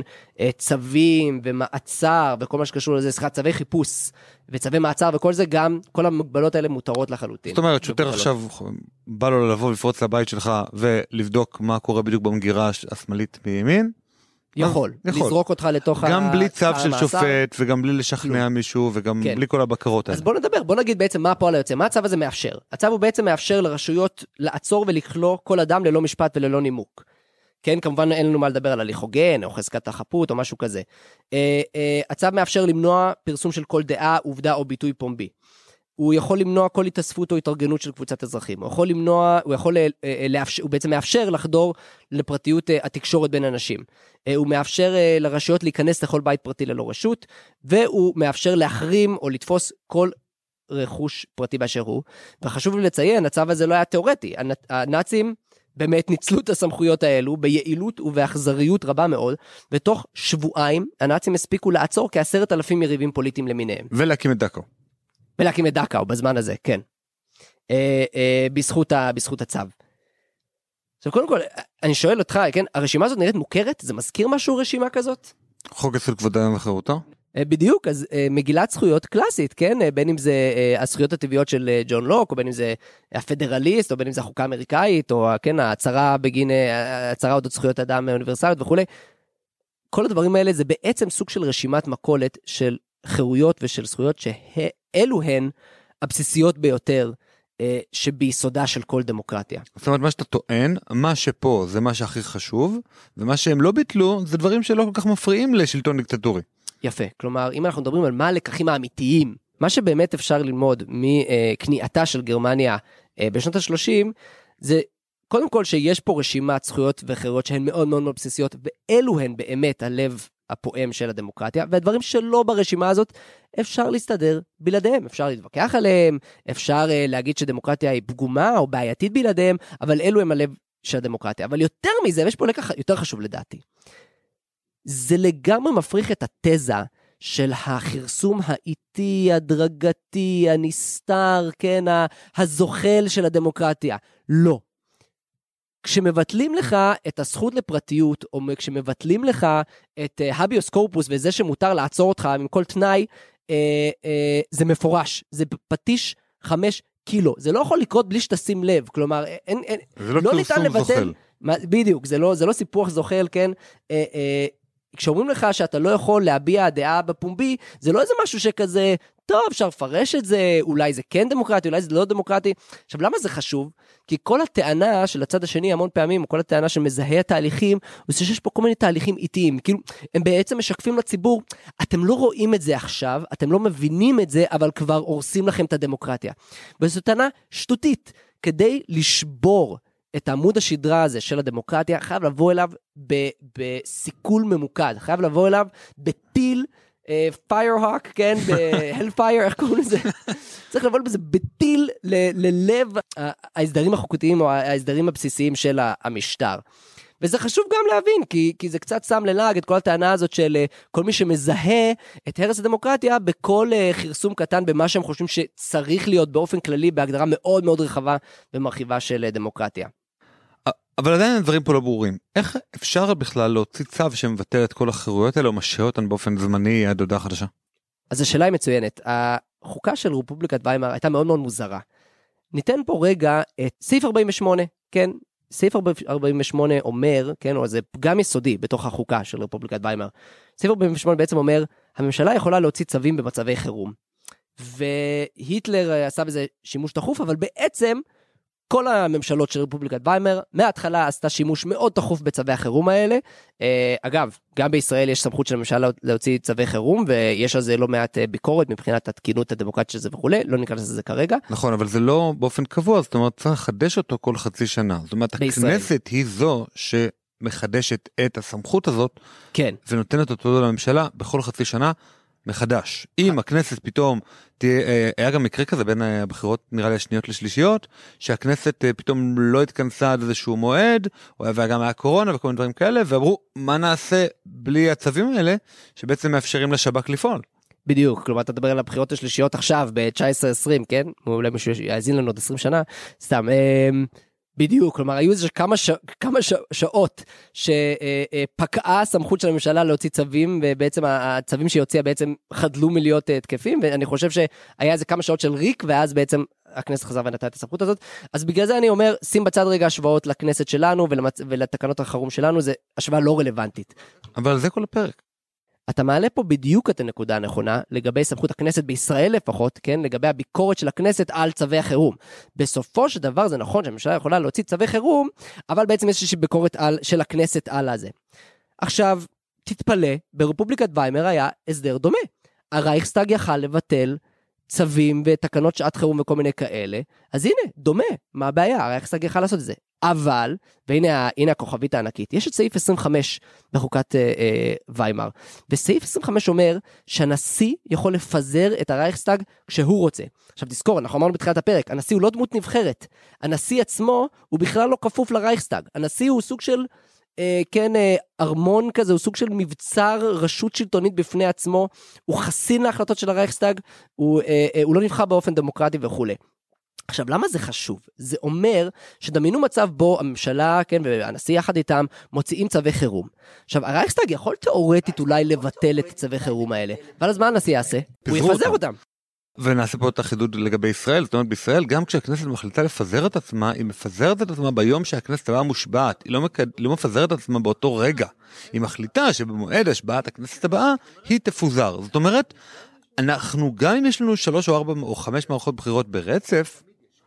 צווים ומעצר וכל מה שקשור לזה, סליחה, צווי חיפוש וצווי מעצר וכל זה גם, כל המגבלות האלה מותרות לחלוטין. זאת אומרת, שוטר עכשיו בא לו לבוא לפרוץ לבית שלך ולבדוק מה קורה בדיוק במגירה השמאלית מימין? יכול, לזרוק אותך לתוך גם בלי צו של שופט וגם בלי לשכנע מישהו וגם בלי כל הבקרות האלה. אז בוא נדבר, בוא נגיד בעצם מה הפועל היוצא, מה הצו הזה מאפשר? הצו הוא בעצם מאפשר לרשויות לעצור ולכלוא כל אדם ללא משפט וללא נימוק. כן, כמובן אין לנו מה לדבר על הליך הוגן או חזקת החפות או משהו כזה. הצו מאפשר למנוע פרסום של כל דעה, עובדה או ביטוי פומבי. הוא יכול למנוע כל התאספות או התארגנות של קבוצת אזרחים. הוא יכול למנוע, הוא יכול לאפשר, הוא בעצם מאפשר לחדור לפרטיות התקשורת בין אנשים. הוא מאפשר לרשויות להיכנס לכל בית פרטי ללא רשות, והוא מאפשר להחרים או לתפוס כל רכוש פרטי באשר הוא. וחשוב לי לציין, הצו הזה לא היה תיאורטי. הנאצים באמת ניצלו את הסמכויות האלו ביעילות ובאכזריות רבה מאוד, ותוך שבועיים הנאצים הספיקו לעצור כעשרת אלפים יריבים פוליטיים למיניהם. ולהקים את דאקו. ולהקים את דאקאו בזמן הזה, כן. אה, אה, בזכות, ה, בזכות הצו. עכשיו, קודם כל, אני שואל אותך, כן, הרשימה הזאת נראית מוכרת? זה מזכיר משהו רשימה כזאת? חוק יסוד כבוד האדם וחירותו? אה, בדיוק, אז אה, מגילת זכויות קלאסית, כן? אה, בין אם זה אה, הזכויות הטבעיות של אה, ג'ון לוק, או בין אם זה הפדרליסט, או בין אם זה החוקה האמריקאית, או כן, ההצהרה בגין, אה, ההצהרה אודות זכויות אדם אוניברסליות וכו'. כל הדברים האלה זה בעצם סוג של רשימת מכולת של חירויות ושל זכויות שאלו הן הבסיסיות ביותר אה, שביסודה של כל דמוקרטיה. זאת אומרת, מה שאתה טוען, מה שפה זה מה שהכי חשוב, ומה שהם לא ביטלו, זה דברים שלא כל כך מפריעים לשלטון דיקטטורי. יפה, כלומר, אם אנחנו מדברים על מה הלקחים האמיתיים, מה שבאמת אפשר ללמוד מכניעתה של גרמניה אה, בשנות ה-שלושים, זה קודם כל שיש פה רשימת זכויות וחירויות שהן מאוד מאוד מאוד בסיסיות, ואלו הן באמת הלב הפועם של הדמוקרטיה, והדברים שלא ברשימה הזאת אפשר להסתדר בלעדיהם, אפשר להתווכח עליהם, אפשר uh, להגיד שדמוקרטיה היא פגומה או בעייתית בלעדיהם, אבל אלו הם הלב של הדמוקרטיה. אבל יותר מזה, ויש פה לקח יותר חשוב לדעתי, זה לגמרי מפריך את התזה של החרסום האיטי, הדרגתי, הנסתר, כן, הזוחל של הדמוקרטיה. לא. כשמבטלים לך את הזכות לפרטיות, או כשמבטלים לך את הביוס קורפוס, וזה שמותר לעצור אותך עם כל תנאי, אה, אה, זה מפורש, זה פטיש חמש קילו, זה לא יכול לקרות בלי שתשים לב, כלומר, אין, אין, זה לא, לא ניתן לבטל, מה, בדיוק, זה לא, זה לא סיפוח זוחל, כן, אה, אה, כשאומרים לך שאתה לא יכול להביע דעה בפומבי, זה לא איזה משהו שכזה, טוב, אפשר לפרש את זה, אולי זה כן דמוקרטי, אולי זה לא דמוקרטי. עכשיו, למה זה חשוב? כי כל הטענה של הצד השני המון פעמים, כל הטענה של מזהה התהליכים, הוא שיש פה כל מיני תהליכים איטיים, כאילו, הם בעצם משקפים לציבור, אתם לא רואים את זה עכשיו, אתם לא מבינים את זה, אבל כבר הורסים לכם את הדמוקרטיה. וזו טענה שטותית, כדי לשבור את עמוד השדרה הזה של הדמוקרטיה, חייב לבוא אליו ב- בסיכול ממוקד, חייב לבוא אליו בטיל, פיירהוק, כן, בהלפייר, איך קוראים לזה? צריך לבוא בזה בטיל ל- ללב ההסדרים החוקתיים או ההסדרים הבסיסיים של המשטר. וזה חשוב גם להבין, כי, כי זה קצת שם ללעג את כל הטענה הזאת של כל מי שמזהה את הרס הדמוקרטיה בכל חרסום קטן במה שהם חושבים שצריך להיות באופן כללי בהגדרה מאוד מאוד רחבה ומרחיבה של דמוקרטיה. אבל עדיין הדברים פה לא ברורים. איך אפשר בכלל להוציא צו שמבטל את כל החירויות האלה או משהה אותן באופן זמני עד הודעה חדשה? אז השאלה היא מצוינת. החוקה של רפובליקת ויימאר הייתה מאוד מאוד מוזרה. ניתן פה רגע את סעיף ארבעים ושמונה, כן? סעיף ארבעים ושמונה אומר, כן, או זה פגם יסודי בתוך החוקה של רפובליקת ויימאר. סעיף ארבעים ושמונה בעצם אומר, הממשלה יכולה להוציא צווים במצבי חירום. והיטלר עשה בזה שימוש תחוף, אבל בעצם כל הממשלות של רפובליקת ויימאר, מההתחלה עשתה שימוש מאוד תחוף בצווי החירום האלה. אגב, גם בישראל יש סמכות של הממשלה להוציא צווי חירום, ויש על זה לא מעט ביקורת מבחינת התקינות הדמוקרטית של זה וכו', לא ניכנס לזה כרגע. נכון, אבל זה לא באופן קבוע, זאת אומרת, צריך לחדש אותו כל חצי שנה. זאת אומרת, הכנסת היא זו שמחדשת את הסמכות הזאת, כן. ונותנת אותו לממשלה בכל חצי שנה, מחדש. אם הכנסת פתאום, תהיה, היה גם מקרה כזה בין הבחירות נראה לי השניות לשלישיות, שהכנסת פתאום לא התכנסה עד איזשהו מועד, וגם היה קורונה וכל מיני דברים כאלה, ואמרו, מה נעשה בלי הצווים האלה, שבעצם מאפשרים לשב"כ לפעול? בדיוק, כלומר אתה תדבר על הבחירות השלישיות עכשיו, ב-תשע עשרה עשרים, כן? אולי מישהו יאזין לנו עוד עשרים שנה, סתם, בדיוק, כלומר, היו איזה כמה, ש... כמה ש... שעות שפקעה הסמכות של הממשלה להוציא צווים, ובעצם הצווים שיוציאה בעצם חדלו מלהיות תקפים, ואני חושב שהיה איזה כמה שעות של ריק, ואז בעצם הכנסת חזרה ונתנה את הסמכות הזאת. אז בגלל זה אני אומר, שים בצד רגע השוואות לכנסת שלנו, ולמצ... ולתקנות החירום שלנו, זה השוואה לא רלוונטית. אבל זה כל הפרק. אתה מעלה פה בדיוק את הנקודה הנכונה, לגבי סמכות הכנסת בישראל לפחות, כן? לגבי הביקורת של הכנסת על צווי החירום. בסופו של דבר זה נכון שהממשלה יכולה להוציא צווי חירום, אבל בעצם יש איזושהי ביקורת על, של הכנסת על הזה. עכשיו, תתפלא, ברפובליקת ויימאר היה הסדר דומה. הרייכסטאג יכל לבטל צווים ותקנות שעת חירום וכל מיני כאלה, אז הנה, דומה, מה הבעיה? הרייכסטאג יכל לעשות את זה. אבל, והנה הנה הכוכבית הענקית, יש את סעיף עשרים וחמש בחוקת אה, אה, ויימאר, וסעיף עשרים וחמש אומר שהנשיא יכול לפזר את הרייכסטאג כשהוא רוצה. עכשיו תזכור, אנחנו אמרנו בתחילת הפרק, הנשיא הוא לא דמות נבחרת, הנשיא עצמו הוא בכלל לא כפוף לרייכסטאג, הנשיא הוא סוג של, אה, כן, אה, ארמון כזה, הוא סוג של מבצר רשות שלטונית בפני עצמו, הוא חסין להחלטות של הרייכסטאג, הוא, אה, אה, הוא לא נבחר באופן דמוקרטי וכו'. עכשיו, למה זה חשוב? זה אומר שדמיינו מצב בו הממשלה, כן, והנשיא יחד איתם, מוציאים צווי חירום. עכשיו, הרייכסטאג יכול תיאורטית אולי לבטל את צווי חירום האלה, אבל אז מה הנשיא יעשה? הוא יפזר אותם. ונעשה פה את החידוד לגבי ישראל, זאת אומרת בישראל, גם כשהכנסת מחליטה לפזר את עצמה, היא מפזרת את עצמה ביום שהכנסת הבאה מושבעת, היא לא, מקד... לא מפזרת את עצמה באותו רגע. היא מחליטה שבמועד השבעת הכנסת הבאה, היא תפוזר. זאת אומרת, אנחנו גם אם יש לנו שלוש או ארבע או חמש מערכות בחירות ברצף,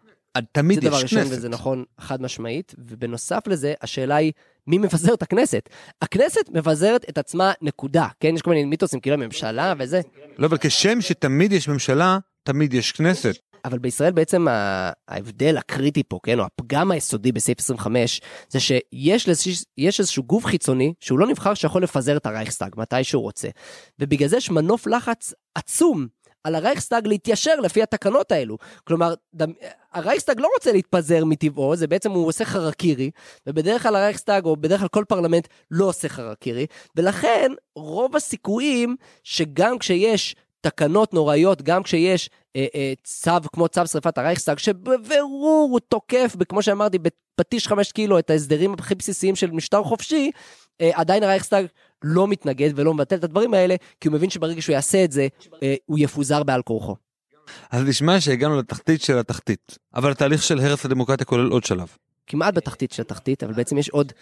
תמיד יש כנסת. זה דבר ראשון וזה נכון חד משמעית, ובנוסף לזה, השאלה היא, מי מפזר את הכנסת? הכנסת מפזרת את עצמה נקודה, כן? יש כל מיני מיתוסים, כאילו הממשלה וזה. לא, אבל כשם שתמיד יש ממשלה, תמיד יש כנסת. אבל בישראל בעצם ההבדל הקריטי פה, כן? או הפגם היסודי בסעיף עשרים וחמש, זה שיש יש איזשהו גוף חיצוני, שהוא לא נבחר שיכול לפזר את הרייכסטאג, מתי שהוא רוצה. ובגלל זה יש מנוף לחץ עצום, על הרייכסטאג להתיישר לפי התקנות האלו. כלומר, הרייכסטאג לא רוצה להתפזר מטבעו, זה בעצם הוא עושה חרקירי, ובדרך כלל הרייכסטאג, או בדרך כלל כל פרלמנט, לא עושה חרקירי, ולכן רוב הסיכויים שגם כשיש תקנות נוראיות, גם כשיש אה, אה, צו כמו צו שריפת הרייכסטאג, שבברור הוא תוקף, כמו שאמרתי, בפטיש חמש קילו, את ההסדרים הכי בסיסיים של משטר חופשי, אה, עדיין הרייכסטאג לא מתנגד ולא מבטל את הדברים האלה, כי הוא מבין שברגע שהוא יעשה את זה, אה, הוא יפוזר בעל כורחו. אז נשמע שהגענו לתחתית של התחתית, אבל התהליך של הרס הדמוקרטיה כולל עוד שלב. כמעט בתחתית של התחתית, אבל בעצם יש עוד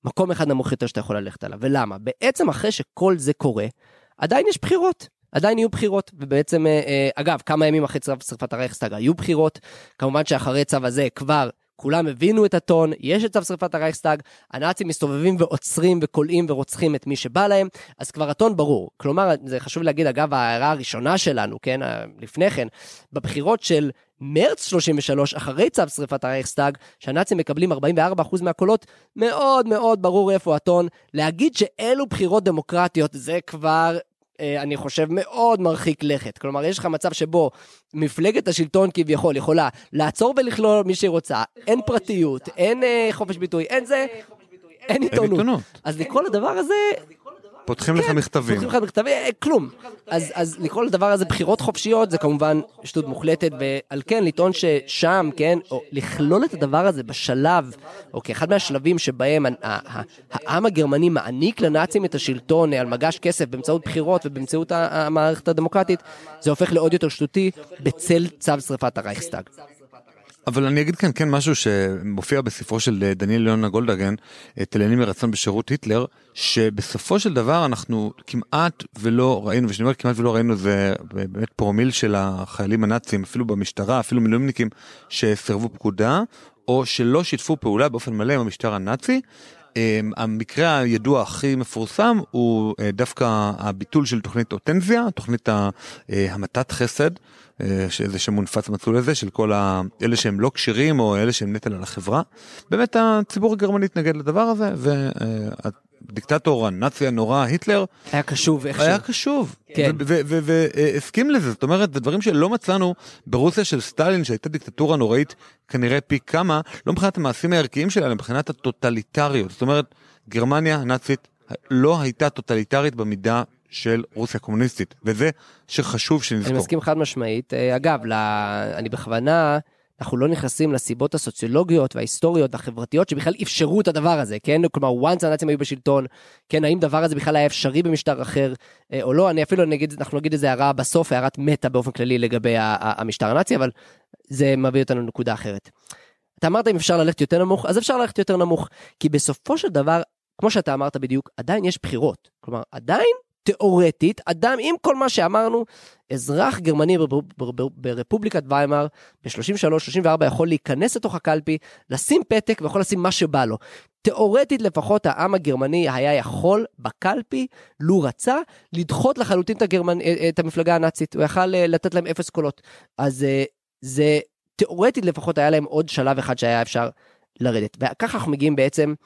מקום אחד נמוך יותר שאתה יכול ללכת עליו. ולמה? בעצם אחרי שכל זה קורה, עדיין יש בחירות. עדיין יהיו בחירות, ובעצם, אגב, כמה ימים אחרי צו שרפת הרייכסטאג היו בחירות, כמובן שאחרי צו הזה כבר כולם הבינו את הטון, יש את צו שרפת הרייכסטאג, הנאצים מסתובבים ועוצרים וקולעים ורוצחים את מי שבא להם, אז כבר הטון ברור. כלומר, זה חשוב להגיד, אגב, ההערה הראשונה שלנו, כן, לפני כן, בבחירות של מרץ שלושים ושלוש, אחרי צו שרפת הרייכסטאג, שהנאצים מקבלים ארבעים וארבעה אחוז מהקולות, מאוד מאוד ברור איפה הטון. להגיד שאלו בחירות דמוקרטיות, זה כבר, אני חושב, מאוד מרחיק לכת. כלומר, יש לך מצב שבו מפלגת השלטון כביכול יכולה לעצור ולכלול מי שהיא רוצה, אין פרטיות, אין חופש ביטוי, אין זה, אין עיתונות. אז לקרוא לדבר הזה, פותחים לך מכתבים. פותחים לך מכתבים, כלום. אז לקרוא לדבר הזה בחירות חופשיות, זה כמובן שטות מוחלטת, ועל כן לטעון ששם, כן, או לכלול את הדבר הזה בשלב, או כאחד מהשלבים שבהם העם הגרמני מעניק לנאצים את השלטון על מגש כסף באמצעות בחירות ובאמצעות המערכת הדמוקרטית, זה הופך לעוד יותר שטותי בצל צו שרפת הרייכסטאג. אבל אני אגיד כאן כן משהו שמופיע בספרו של דניאל יונה גולדהגן, תליינים מרצון בשירות היטלר, שבסופו של דבר אנחנו כמעט ולא ראינו, ושאני אומר כמעט ולא ראינו, זה באמת פרומיל של החיילים הנאצים, אפילו במשטרה, אפילו מילואימניקים שסרבו פקודה, או שלא שיתפו פעולה באופן מלא עם המשטר הנאצי. המקרה הידוע הכי מפורסם הוא דווקא הביטול של תוכנית אותנזיה, תוכנית המתת חסד, שזה שמונפץ מצאו לזה, של כל אלה שהם לא קשירים או אלה שהם נטל על החברה. באמת הציבור הגרמני התנגד לדבר הזה, והדיקטטור הנאצי הנורא היטלר היה קשוב, היה קשוב, והסכים לזה. זאת אומרת, זה דברים שלא מצאנו ברוסיה של סטלין, שהייתה דיקטטורה נוראית כנראה פי כמה, לא מבחינת המעשים הערכיים שלה, אלא מבחינת הטוטליטריות. זאת אומרת, גרמניה הנאצית לא הייתה טוטליטרית במידה של רוסיה קומוניסטית, וזה שחשוב שנזכור. אני מסכים חד משמעית. אגב, אני בכוונה, אנחנו לא נכנסים לסיבות הסוציולוגיות וההיסטוריות והחברתיות שבכלל אפשרו את הדבר הזה, כן? כלומר, once הנאצים היו בשלטון, כן, האם דבר הזה בכלל היה אפשרי במשטר אחר, או לא? אני אפילו נגיד, אנחנו נגיד איזה הערה בסוף, הערת מטה באופן כללי לגבי המשטר הנאצי, אבל זה מביא אותנו לנקודה אחרת. אתה אמרת אם אפשר ללכת יותר נמוך, אז אפשר ללכת יותר נמוך, כי בסופו של דבר, כמו שאתה אמרת בדיוק, עדיין יש בחירות. כלומר, עדיין תיאורטית, אדם עם כל מה שאמרנו, אזרח גרמני ברפובליקת ויימר, ב-שלושים ושלוש שלושים וארבע יכול להיכנס לתוך הקלפי, לשים פתק ויכול לשים מה שבא לו. תיאורטית לפחות העם הגרמני היה יכול בקלפי, לו רצה, לדחות לחלוטין את, הגרמנ... את המפלגה הנאצית, הוא יכל לתת להם אפס קולות. אז זה תיאורטית לפחות היה להם עוד שלב אחד שהיה אפשר לרדת. וככה אנחנו מגיעים בעצם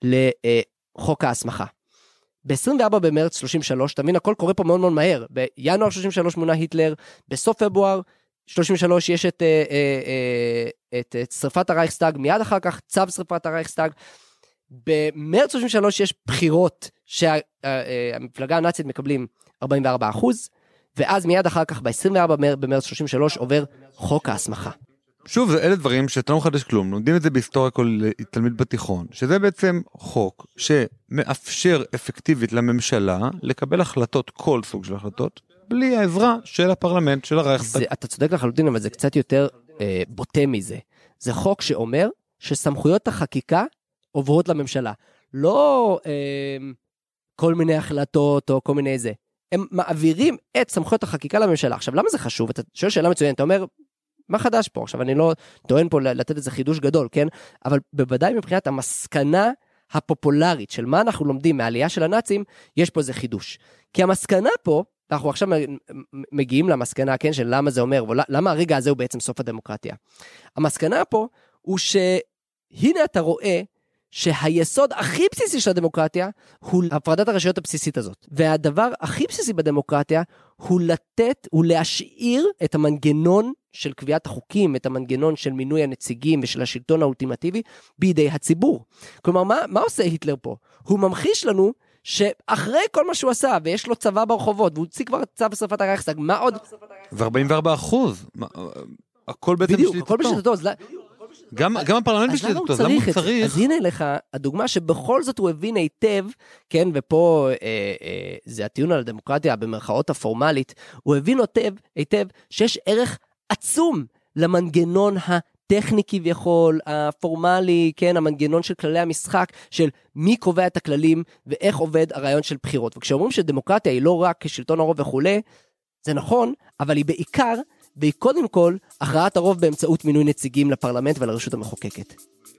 לחוק ההסמכה. ב-עשרים וארבעה במרץ שלושים ושלוש, תבין, הכל קורה פה מאוד מאוד מהר. בינואר שלושים ושלוש מונה היטלר, בסוף פברואר שלושים ושלוש יש את, אה, אה, אה, את, את שרפת הרייכסטאג, מיד אחר כך צו שרפת הרייכסטאג. במרץ שלושים ושלוש יש בחירות שהמפלגה הנאצית מקבלים ארבעים וארבעה אחוז, ואז מיד אחר כך ב-עשרים וארבעה במרץ שלושים ושלוש עובר חוק ההסמכה. שוב, אלה דברים שאתה לא מחדש כלום, לומדים את זה בהיסטוריה כל תלמיד בתיכון, שזה בעצם חוק שמאפשר אפקטיבית לממשלה לקבל החלטות, כל סוג של החלטות, בלי העזרה של הפרלמנט, של הרייכסטאג. אתה צודק לחלוטין, אבל זה קצת יותר אה, בוטה מזה. זה חוק שאומר שסמכויות החקיקה עוברות לממשלה. לא אה, כל מיני החלטות או כל מיני זה. הם מעבירים את סמכויות החקיקה לממשלה. עכשיו, למה זה חשוב? אתה שואל שאלה מצוינת, אתה אומר, מה חדש פה? עכשיו, אני לא טוען פה לתת איזה חידוש גדול, כן? אבל בוודאי מבחינת המסקנה הפופולרית של מה אנחנו לומדים מהעלייה של הנאצים, יש פה איזה חידוש. כי המסקנה פה, אנחנו עכשיו מגיעים למסקנה, כן, של למה זה אומר, למה הרגע הזה הוא בעצם סוף הדמוקרטיה. המסקנה פה הוא שהנה אתה רואה שהיסוד הכי בסיסי של הדמוקרטיה הוא הפרדת הרשויות הבסיסית הזאת. והדבר הכי בסיסי בדמוקרטיה הוא לתת, הוא להשאיר את המנגנון של קביעת החוקים, את המנגנון של מינוי הנציגים ושל השלטון האולטימטיבי בידי הציבור. כלומר, מה, מה עושה היטלר פה? הוא ממחיש לנו שאחרי כל מה שהוא עשה, ויש לו צבא ברחובות, והוא הוציא כבר צו שרפת הרייכסטאג, מה עוד? ו-ארבעים וארבעה אחוז. הכל בעצם בדיוק, הכל בשליטתו. גם, גם הפרלמנט בשליטתו, למה הוא צריך? אז הנה לך, הדוגמה שבכל זאת הוא הבין היטב, כן, ופה אה, אה, זה הטיעון על הדמוקרטיה במרכאות הפורמלית, הוא הבין היטב, היטב שיש ערך עצום למנגנון הטכני כביכול, הפורמלי, כן, המנגנון של כללי המשחק, של מי קובע את הכללים, ואיך עובד הרעיון של בחירות. וכשאומרים שדמוקרטיה היא לא רק שלטון הרוב וכו', זה נכון, אבל היא בעיקר, והיא קודם כל, הכרעת הרוב באמצעות מינוי נציגים לפרלמנט ולרשות המחוקקת.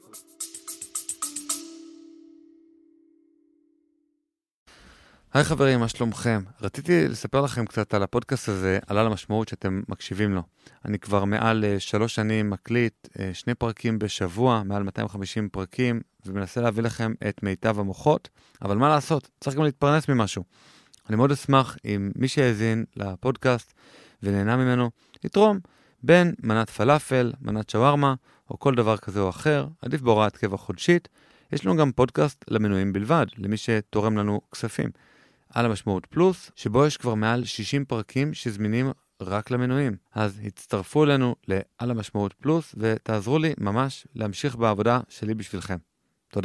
היי חברים, מה שלומכם? רציתי לספר לכם קצת על הפודקאסט הזה, על המשמעות שאתם מקשיבים לו. אני כבר מעל שלוש שנים מקליט, שני פרקים בשבוע, מעל מאתיים וחמישים פרקים, ומנסה להביא לכם את מיטב המוחות, אבל מה לעשות? צריך גם להתפרנס ממשהו. אני מאוד אשמח אם מי שיאזין לפודקאסט ונהנה ממנו, יתרום בין מנת פלאפל, מנת שווארמה, או כל דבר כזה או אחר, עדיף בהוראת קבע חודשית. יש לנו גם פודקאסט למנויים בלבד, למי שתורם לנו כספים. על המשמעות פלוס, שבו יש כבר מעל שישים פרקים שזמינים רק למנויים. אז הצטרפו אלינו לעל המשמעות פלוס, ותעזרו לי ממש להמשיך בעבודה שלי בשבילכם. תודה.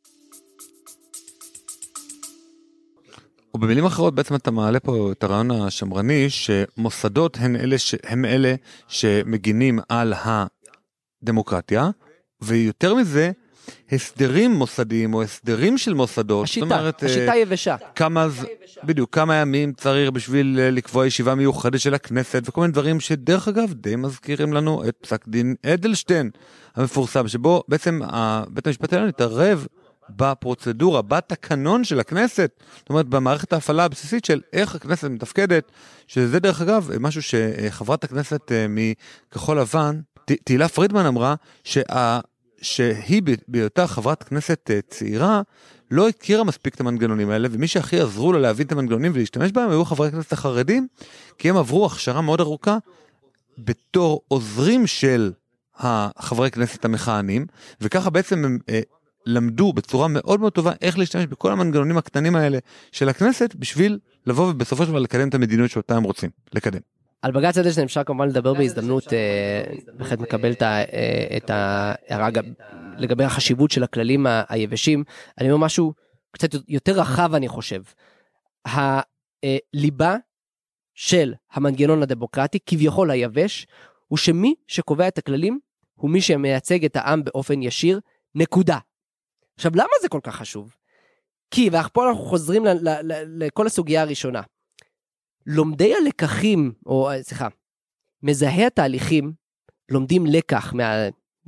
ובמילים אחרות בעצם אתה מעלה פה את הרעיון השמרני, שמוסדות הן אלה, ש... הם אלה שמגינים על הדמוקרטיה, ויותר מזה, הסדרים מוסדיים או הסדרים של מוסדות. השיטה, אומרת, השיטה יבשה. כמה, בדיוק, כמה ימים צריך בשביל לקבוע ישיבה מיוחדת של הכנסת, וכל מיני דברים שדרך אגב די מזכירים לנו את פסק דין אדלשטיין המפורסם, שבו בעצם בית המשפט העליון התערב בפרוצדורה, בתקנון של הכנסת, זאת אומרת במערכת ההפעלה הבסיסית של איך הכנסת מתפקדת, שזה דרך אגב משהו שחברת הכנסת מכחול לבן, תהילה פרידמן אמרה שה... שהיא בהיותה חברת כנסת צעירה, לא הכירה מספיק את המנגנונים האלה, ומי שהכי עזרו לה להבין את המנגנונים ולהשתמש בהם, היו חברי הכנסת החרדים, כי הם עברו הכשרה מאוד ארוכה, בתור עוזרים של החברי כנסת המכהנים, וככה בעצם הם אה, למדו בצורה מאוד מאוד טובה, איך להשתמש בכל המנגנונים הקטנים האלה של הכנסת, בשביל לבוא ובסופו של דבר לקדם את המדיניות שאותה הם רוצים לקדם. על בג"ץ אדלשטיין אפשר כמובן לדבר בהזדמנות, בהחלט מקבל את ההערה לגבי החשיבות של הכללים היבשים. אני אומר משהו קצת יותר רחב, אני חושב. הליבה של המנגנון הדמוקרטי, כביכול היבש, הוא שמי שקובע את הכללים, הוא מי שמייצג את העם באופן ישיר, נקודה. עכשיו, למה זה כל כך חשוב? כי, ופה אנחנו חוזרים לכל הסוגיה הראשונה. לומדי הלקחים, או סליחה, מזהי התהליכים, לומדים לקח מה,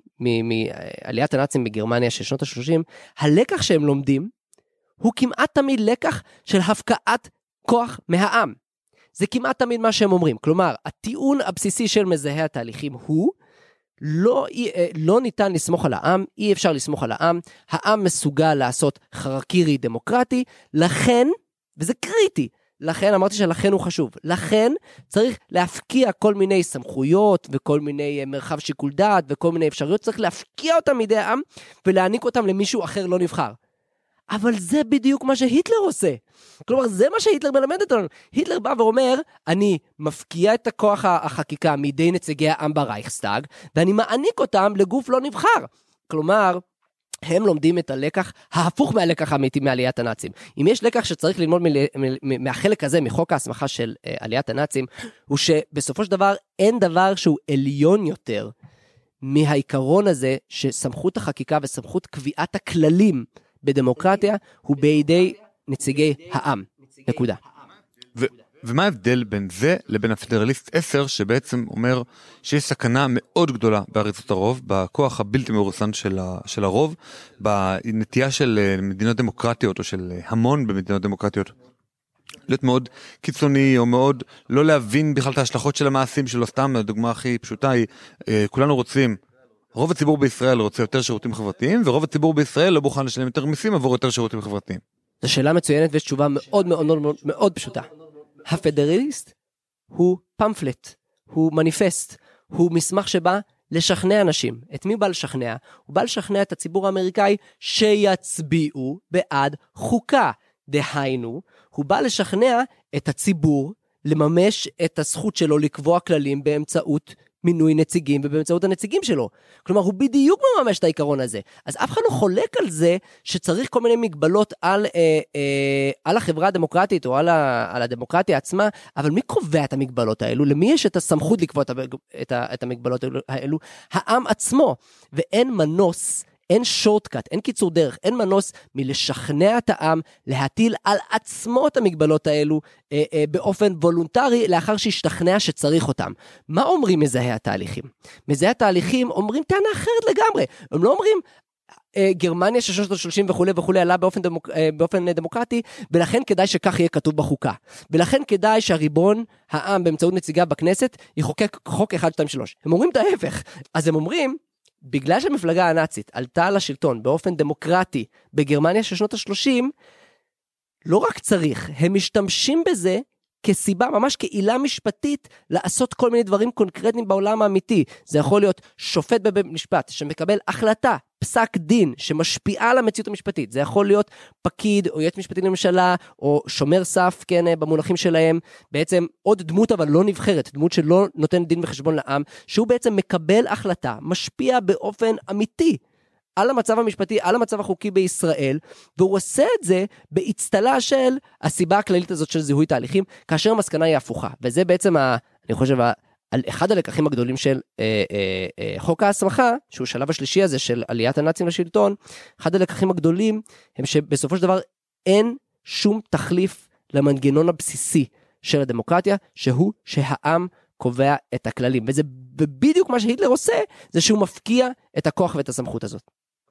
מעליית הנאצים בגרמניה של שנות ה-שלושים, הלקח שהם לומדים, הוא כמעט תמיד לקח של הפקעת כוח מהעם. זה כמעט תמיד מה שהם אומרים. כלומר, הטיעון הבסיסי של מזהי התהליכים הוא, לא, לא ניתן לסמוך על העם, אי אפשר לסמוך על העם, העם מסוגל לעשות חרקירי דמוקרטי, לכן, וזה קריטי, לכן אמרתי שלכן הוא חשוב, לכן צריך להפקיע כל מיני סמכויות וכל מיני מרחב שיקול דעת וכל מיני אפשרויות, צריך להפקיע אותם מידי העם ולהעניק אותם למישהו אחר לא נבחר. אבל זה בדיוק מה שהיטלר עושה. כלומר, זה מה שהיטלר מלמד אותנו. היטלר בא ואומר, אני מפקיע את הכוח החקיקה מידי נציגי העם ברייכסטאג, ואני מעניק אותם לגוף לא נבחר. כלומר, הם לומדים את הלקח, ההפוך מהלקח האמיתי מעליית הנאצים. אם יש לקח שצריך ללמוד מהחלק הזה, מחוק ההסמכה של עליית הנאצים, הוא שבסופו של דבר אין דבר שהוא עליון יותר מהעיקרון הזה, שסמכות החקיקה וסמכות קביעת הכללים בדמוקרטיה, הוא בידי נציגי העם. נקודה. ו- ומה ההבדל בין זה לבין הפדרליסט עשר, שבעצם אומר שיש סכנה מאוד גדולה בעריצות הרוב, בכוח הבלתי מרוסן של, ה- של הרוב, בנטייה של מדינות דמוקרטיות, או של המון במדינות דמוקרטיות, להיות מאוד קיצוני, או מאוד לא להבין בכלל את ההשלכות של המעשים שלו. סתם, הדוגמה הכי פשוטה היא, כולנו רוצים, רוב הציבור בישראל רוצה יותר שירותים חברתיים, ורוב הציבור בישראל לא מוכן לשלם יותר מיסים עבור יותר שירותים חברתיים. זו שאלה מצוינת ויש תשובה מאוד מאוד מאוד מאוד פשוטה. הפדרליסט הוא פמפלט, הוא מניפסט, הוא מסמך שבא לשכנע אנשים. את מי בא לשכנע? הוא בא לשכנע את הציבור האמריקאי שיצביעו בעד חוקה. דהיינו, הוא בא לשכנע את הציבור לממש את הזכות שלו לקבוע כללים באמצעות מינוי נציגים ובאמצעות הנציגים שלו. כלומר, הוא בדיוק מממש את העיקרון הזה. אז אף אחד לא חולק על זה שצריך כל מיני מגבלות על, אה, אה, על החברה הדמוקרטית או על, ה, על הדמוקרטיה עצמה, אבל מי קובע את המגבלות האלו? למי יש את הסמכות לקבוע את, את, את המגבלות האלו? העם עצמו. ואין מנוס, אין שורטקאט, אין קיצור דרך, אין מנוס מלשכנע את העם, להטיל על עצמו את המגבלות האלו אה, אה, באופן וולונטרי, לאחר שישתכנע שצריך אותם. מה אומרים מזהי התהליכים? מזהי התהליכים אומרים טענה אחרת לגמרי. הם לא אומרים, אה, גרמניה של שנות ה-שלושים וכו' וכו' עלה באופן, דמוק, אה, באופן דמוקרטי, ולכן כדאי שכך יהיה כתוב בחוקה. ולכן כדאי שהריבון, העם, באמצעות נציגה בכנסת, יחוקק חוק אחד, שתיים, שלוש. הם אומרים את ההפך. אז הם אומרים, בגלל שהמפלגה הנאצית עלתה לשלטון באופן דמוקרטי בגרמניה של שנות ה-שלושים, לא רק צריך, הם משתמשים בזה כסיבה, ממש כעילה משפטית, לעשות כל מיני דברים קונקרטיים בעולם האמיתי. זה יכול להיות שופט בבית משפט, שמקבל החלטה, פסק דין, שמשפיעה על המציאות המשפטית. זה יכול להיות פקיד, או יועץ משפטי לממשלה, או שומר סף, כן, במונחים שלהם. בעצם עוד דמות, אבל לא נבחרת, דמות שלא נותן דין וחשבון לעם, שהוא בעצם מקבל החלטה, משפיע באופן אמיתי, על המצב המשפטי, על המצב החוקי בישראל, והוא עושה את זה בהצטלה של הסיבה הכללית הזאת של זיהוי תהליכים, כאשר המסקנה היא הפוכה. וזה בעצם, ה, אני חושב, על אחד הלקחים הגדולים של אה, אה, אה, חוק ההסמכה, שהוא שלב השלישי הזה של עליית הנאצים לשלטון, אחד הלקחים הגדולים הם שבסופו של דבר אין שום תחליף למנגנון הבסיסי של הדמוקרטיה, שהוא שהעם קובע את הכללים. וזה בדיוק מה שהיטלר עושה, זה שהוא מפקיע את הכוח ואת הסמכות הזאת.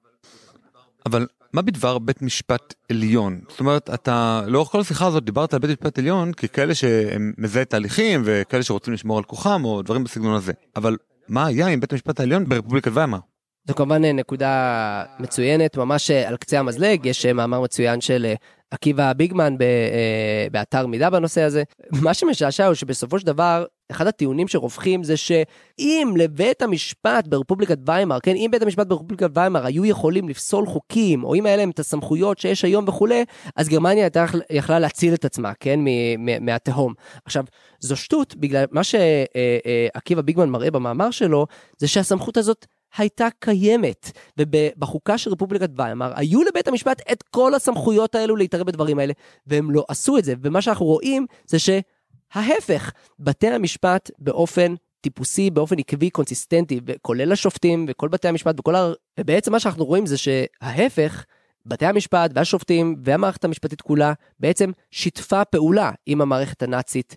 אבל מה בדבר בית משפט עליון? זאת אומרת, אתה לאורך כל השיחה הזאת דיברת על בית משפט עליון ככאלה שהם מזהי תהליכים וכאלה שרוצים לשמור על כוחם או דברים בסגנון הזה. אבל מה היה עם בית המשפט העליון ברפובליקת ויימאר? זו כמובן נקודה מצוינת, ממש על קצה המזלג, יש מאמר מצוין של עקיבא ביגמן באתר מידע בנושא הזה. מה שמשעשע הוא שבסופו של דבר, אחד הטיעונים שרופכים זה שאם לבית המשפט ברפובליקת ויימאר, כן, אם בית המשפט ברפובליקת ויימאר היו יכולים לפסול חוקים, או אם היה להם את הסמכויות שיש היום וכו', אז גרמניה הייתה יכלה להציל את עצמה, כן, מהתהום. עכשיו, זו שטות, בגלל מה שעקיבא ביגמן מראה במאמר שלו, זה שהסמכות הזאת הייתה קיימת, ובחוקה של רפובליקת ויימאר, היו לבית המשפט את כל הסמכויות האלו להתערב בדברים האלה, והם לא עשו את זה, ומה שאנחנו רואים זה שההפך, בתי המשפט באופן טיפוסי, באופן עקבי, קונסיסטנטי, וכולל השופטים, וכל בתי המשפט, וכל הר... ובעצם מה שאנחנו רואים זה שההפך, בתי המשפט והשופטים והמערכת המשפטית כולה, בעצם שיתפה פעולה עם המערכת הנאצית,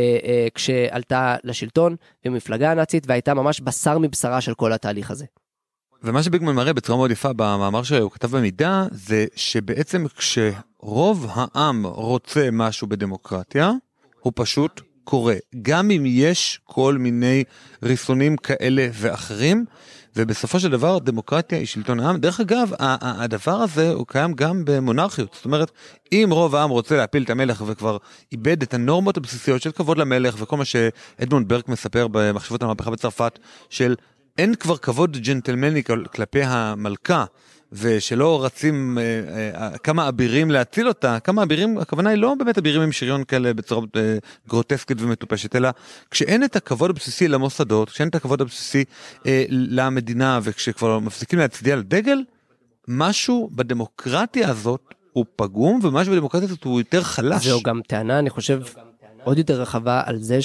כשעלתה לשלטון במפלגה הנאצית, והייתה ממש בשר מבשרה של כל התהליך הזה. ומה שביגמן מראה בצורה מאוד יפה במאמר שהוא כתב במידע, זה שבעצם כשרוב העם רוצה משהו בדמוקרטיה, הוא פשוט קורה. גם אם יש כל מיני ריסונים כאלה ואחרים, ובסופו של דבר דמוקרטיה היא שלטון העם. דרך אגב, הדבר הזה הוא קיים גם במונרכיות. זאת אומרת, אם רוב העם רוצה להפיל את המלך וכבר איבד את הנורמות הבסיסיות של כבוד למלך, וכל מה שאדמונד ברק מספר במחשבות המהפכה בצרפת, של אין כבר כבוד ג'נטלמני כלפי המלכה, ושלא רצים אה, אה, כמה אבירים להציל אותה, כמה אבירים, הכוונה היא לא באמת אבירים עם שריון כאלה בצורה אה, גרוטסקית ומטופשת, אלא כשאין את הכבוד הבסיסי למוסדות, כשאין את הכבוד הבסיסי אה, למדינה, וכשכבר מפסיקים להצדיע לדגל, משהו בדמוקרטיה הזאת הוא פגום, ומשהו בדמוקרטיה הזאת הוא יותר חלש. זהו גם טענה, אני חושב, עוד יותר רחבה על זה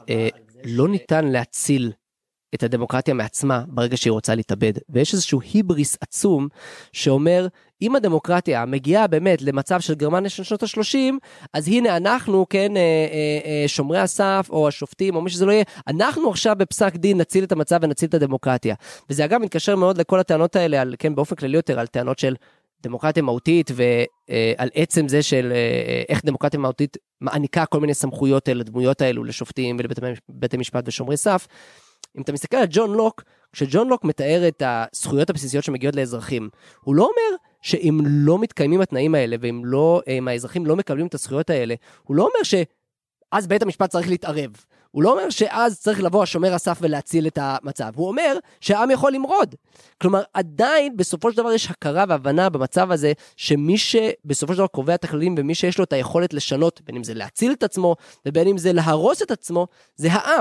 שלא ניתן להציל את הדמוקרטיה מעצמה ברגע שהיא רוצה להתאבד. ויש איזשהו היבריס עצום שאומר, אם הדמוקרטיה מגיעה באמת למצב של גרמניה של שנות ה-שלושים, אז הנה אנחנו, כן, שומרי הסף או השופטים או מי שזה לא יהיה, אנחנו עכשיו בפסק דין נציל את המצב ונציל את הדמוקרטיה. וזה אגב מתקשר מאוד לכל הטענות האלה, על, כן, באופן כללי יותר, על טענות של דמוקרטיה מהותית, ועל עצם זה של איך דמוקרטיה מהותית מעניקה כל מיני סמכויות לדמויות האלו, לשופטים ולבתי משפט ושומרי סף. אם אתה מסתכל על ג'ון לוק, כשג'ון לוק מתאר את הזכויות הבסיסיות שמגיעות לאזרחים, הוא לא אומר שאם לא מתקיימים התנאים האלה, ואם לא, אם האזרחים לא מקבלים את הזכויות האלה, הוא לא אומר שאז בית המשפט צריך להתערב. הוא לא אומר שאז צריך לבוא השומר הסף ולהציל את המצב. הוא אומר שהעם יכול למרוד. כלומר, עדיין בסופו של דבר יש הכרה והבנה במצב הזה, שמי שבסופו של דבר קובע את הכללים, ומי שיש לו את היכולת לשנות, בין אם זה להציל את עצמו, ובין אם זה להרוס את עצמו, זה העם.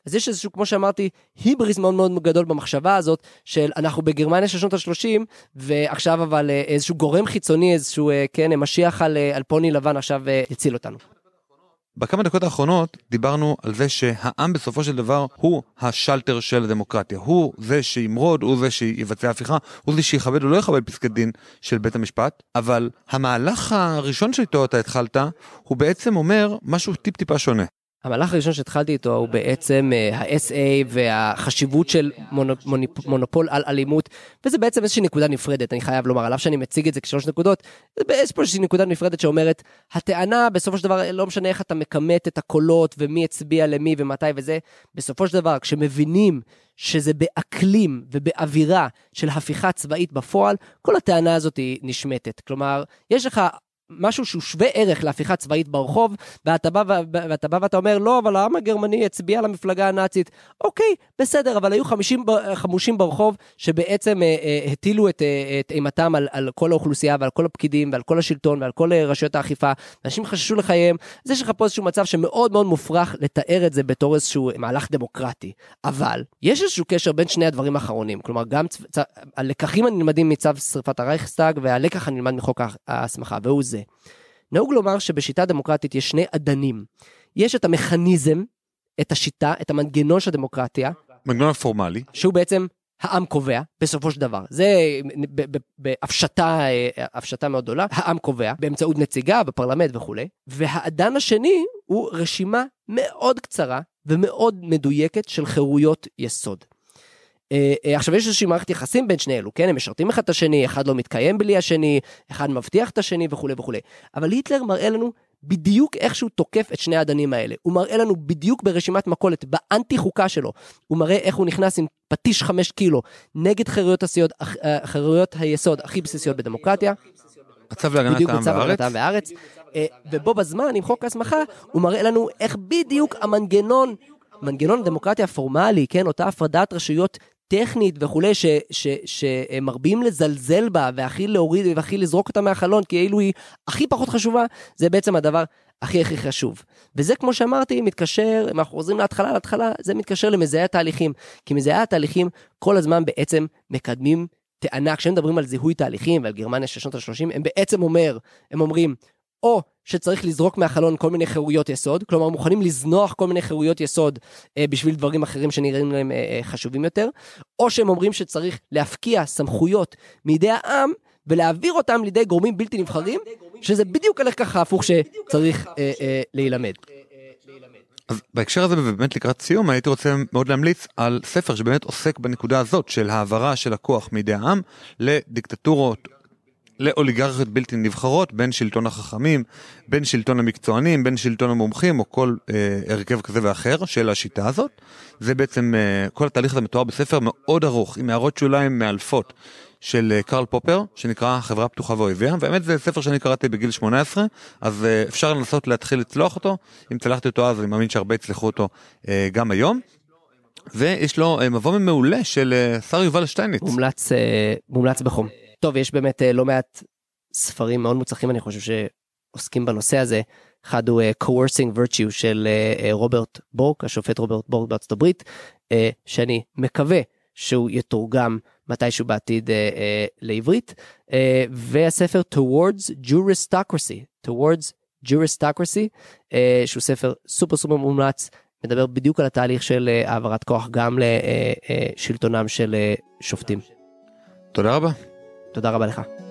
אז יש איזשהו, כמו שאמרתי, היבריס מאוד מאוד גדול במחשבה הזאת, של אנחנו בגרמניה של שנות ה-שלושים, ועכשיו אבל איזשהו גורם חיצוני, איזשהו, כן, משיח על, על פוני לבן עכשיו יציל אותנו. בכמה דקות האחרונות דיברנו על זה שהעם בסופו של דבר הוא השלטר של הדמוקרטיה, הוא זה שימרוד, הוא זה שיבצע הפיכה, הוא זה שיכבד או לא יכבד פסקי דין של בית המשפט, אבל המהלך הראשון שאיתו אתה התחלת, הוא בעצם אומר משהו טיפ טיפה שונה. המהלך הראשון שהתחלתי איתו הוא בעצם ה-אס איי והחשיבות של מונופול על אלימות, וזה בעצם איזושהי נקודה נפרדת, אני חייב לומר, עליו שאני מציג את זה כשלוש נקודות, יש פה איזושהי נקודה נפרדת שאומרת, הטענה בסופו של דבר, לא משנה איך אתה מקמת את הקולות, ומי הצביע למי ומתי וזה, בסופו של דבר, כשמבינים שזה באקלים ובאווירה של הפיכה צבאית בפועל, כל הטענה הזאת היא נשמטת. כלומר, יש לך משהו שהוא שווה ערך להפיכה צבאית ברחוב, ואתה בא, ואתה בא ואתה אומר, לא, אבל העם הגרמני הצביע למפלגה הנאצית. אוקיי, בסדר, אבל היו חמישים חמושים ברחוב, שבעצם אה, אה, הטילו את, אה, את אימתם על, על כל האוכלוסייה, ועל כל הפקידים, ועל כל השלטון, ועל כל רשויות האכיפה. אנשים חששו לחייהם. אז יש לך פה איזשהו מצב שמאוד מאוד מופרך לתאר את זה בתור איזשהו מהלך דמוקרטי. אבל יש איזשהו קשר בין שני הדברים האחרונים. כלומר, גם צ... צ... הלקחים הנלמדים מצו שריפת הרייכסטאג, והלקח הנלמד מחוק ההסמכה, והוא זה. נהוג לומר שבשיטה דמוקרטית יש שני עדנים. יש את המכניזם, את השיטה, את המנגנון של הדמוקרטיה. מנגנון הפורמלי. שהוא בעצם העם קובע, בסופו של דבר. זה בהפשטה, הפשטה מאוד גדולה. העם קובע, באמצעות נציגה, בפרלמנט וכו'. והעדן השני הוא רשימה מאוד קצרה ומאוד מדויקת של חירויות יסוד. עכשיו יש איזושהי מערכת יחסים בין שני אלו, כן? הם משרתים אחד את השני, אחד לא מתקיים בלי השני, אחד מבטיח את השני וכו' וכו'. אבל היטלר מראה לנו בדיוק איך שהוא תוקף את שני העדנים האלה. הוא מראה לנו בדיוק ברשימת מכולת, באנטי חוקה שלו. הוא מראה איך הוא נכנס עם פטיש חמש קילו נגד חירויות היסוד, חירויות היסוד הכי בסיסיות בדמוקרטיה. הצו להגנת העם והארץ. ובו בזמן, עם חוק ההסמכה, הוא מראה לנו איך בדיוק המנגנון, מנגנון הדמוקרטיה הפורמלי, כן? אותה הפרדת רשויות טכנית וכולי, ש, ש, שמרבים לזלזל בה, והכי להוריד, והכי לזרוק אותה מהחלון, כי אילו היא הכי פחות חשובה, זה בעצם הדבר הכי הכי חשוב. וזה, כמו שאמרתי, מתקשר, אם אנחנו חוזרים להתחלה, להתחלה, זה מתקשר למזהי התהליכים, כי מזהי התהליכים כל הזמן בעצם מקדמים טענה, כשהם מדברים על זיהוי תהליכים, ועל גרמניה של שנות ה-שלושים, הם בעצם אומר, הם אומרים, או שצריך לזרוק מהחלון כל מיני חירויות יסוד, כלומר מוכנים לזנוח כל מיני חירויות יסוד אה, בשביל דברים אחרים שנראים להם אה, חשובים יותר, או שהם אומרים שצריך להפקיע סמכויות מידי העם, ולהעביר אותם לידי גורמים בלתי נבחרים, שזה בדיוק הלך ככה הפוך שצריך אה, אה, להילמד. אז בהקשר הזה ובאמת לקראת סיום הייתי רוצה מאוד להמליץ על ספר שבאמת עוסק בנקודה הזאת של העברה של הכוח מידי העם לדיקטטורות, לאוליגרכיות בלתי נבחרות, בין שלטון החכמים, בין שלטון המקצוענים, בין שלטון המומחים, או כל אה, הרכב כזה ואחר של השיטה הזאת. זה בעצם, אה, כל התהליך הזה מתואר בספר מאוד ארוך, עם הערות שוליים מאלפות של אה, קרל פופר, שנקרא חברה פתוחה ואויביה, והאמת זה ספר שאני קראתי בגיל שמונה עשרה, אז אה, אפשר לנסות להתחיל לצלוח אותו, אם צלחתי אותו אז אני מאמין שהרבה יצלחו אותו אה, גם היום. ויש לו אה, מבוא מעולה של אה, שר יובל שטייניץ. מומלץ, אה, מומלץ בחום. טוב, יש באמת לא מעט ספרים מאוד מוצלחים, אני חושב שעוסקים בנושא הזה. אחד הוא uh, Coercing Virtue של uh, רוברט בורק, השופט רוברט בורק בארצות הברית, uh, שאני מקווה שהוא יתורגם מתישהו בעתיד uh, uh, לעברית, uh, והספר Towards Juristocracy, Towards Juristocracy, uh, שהוא ספר סופר סופר מומלץ, מדבר בדיוק על התהליך של uh, העברת כוח גם לשלטונם של uh, שופטים. תודה רבה. תודה רבה לך.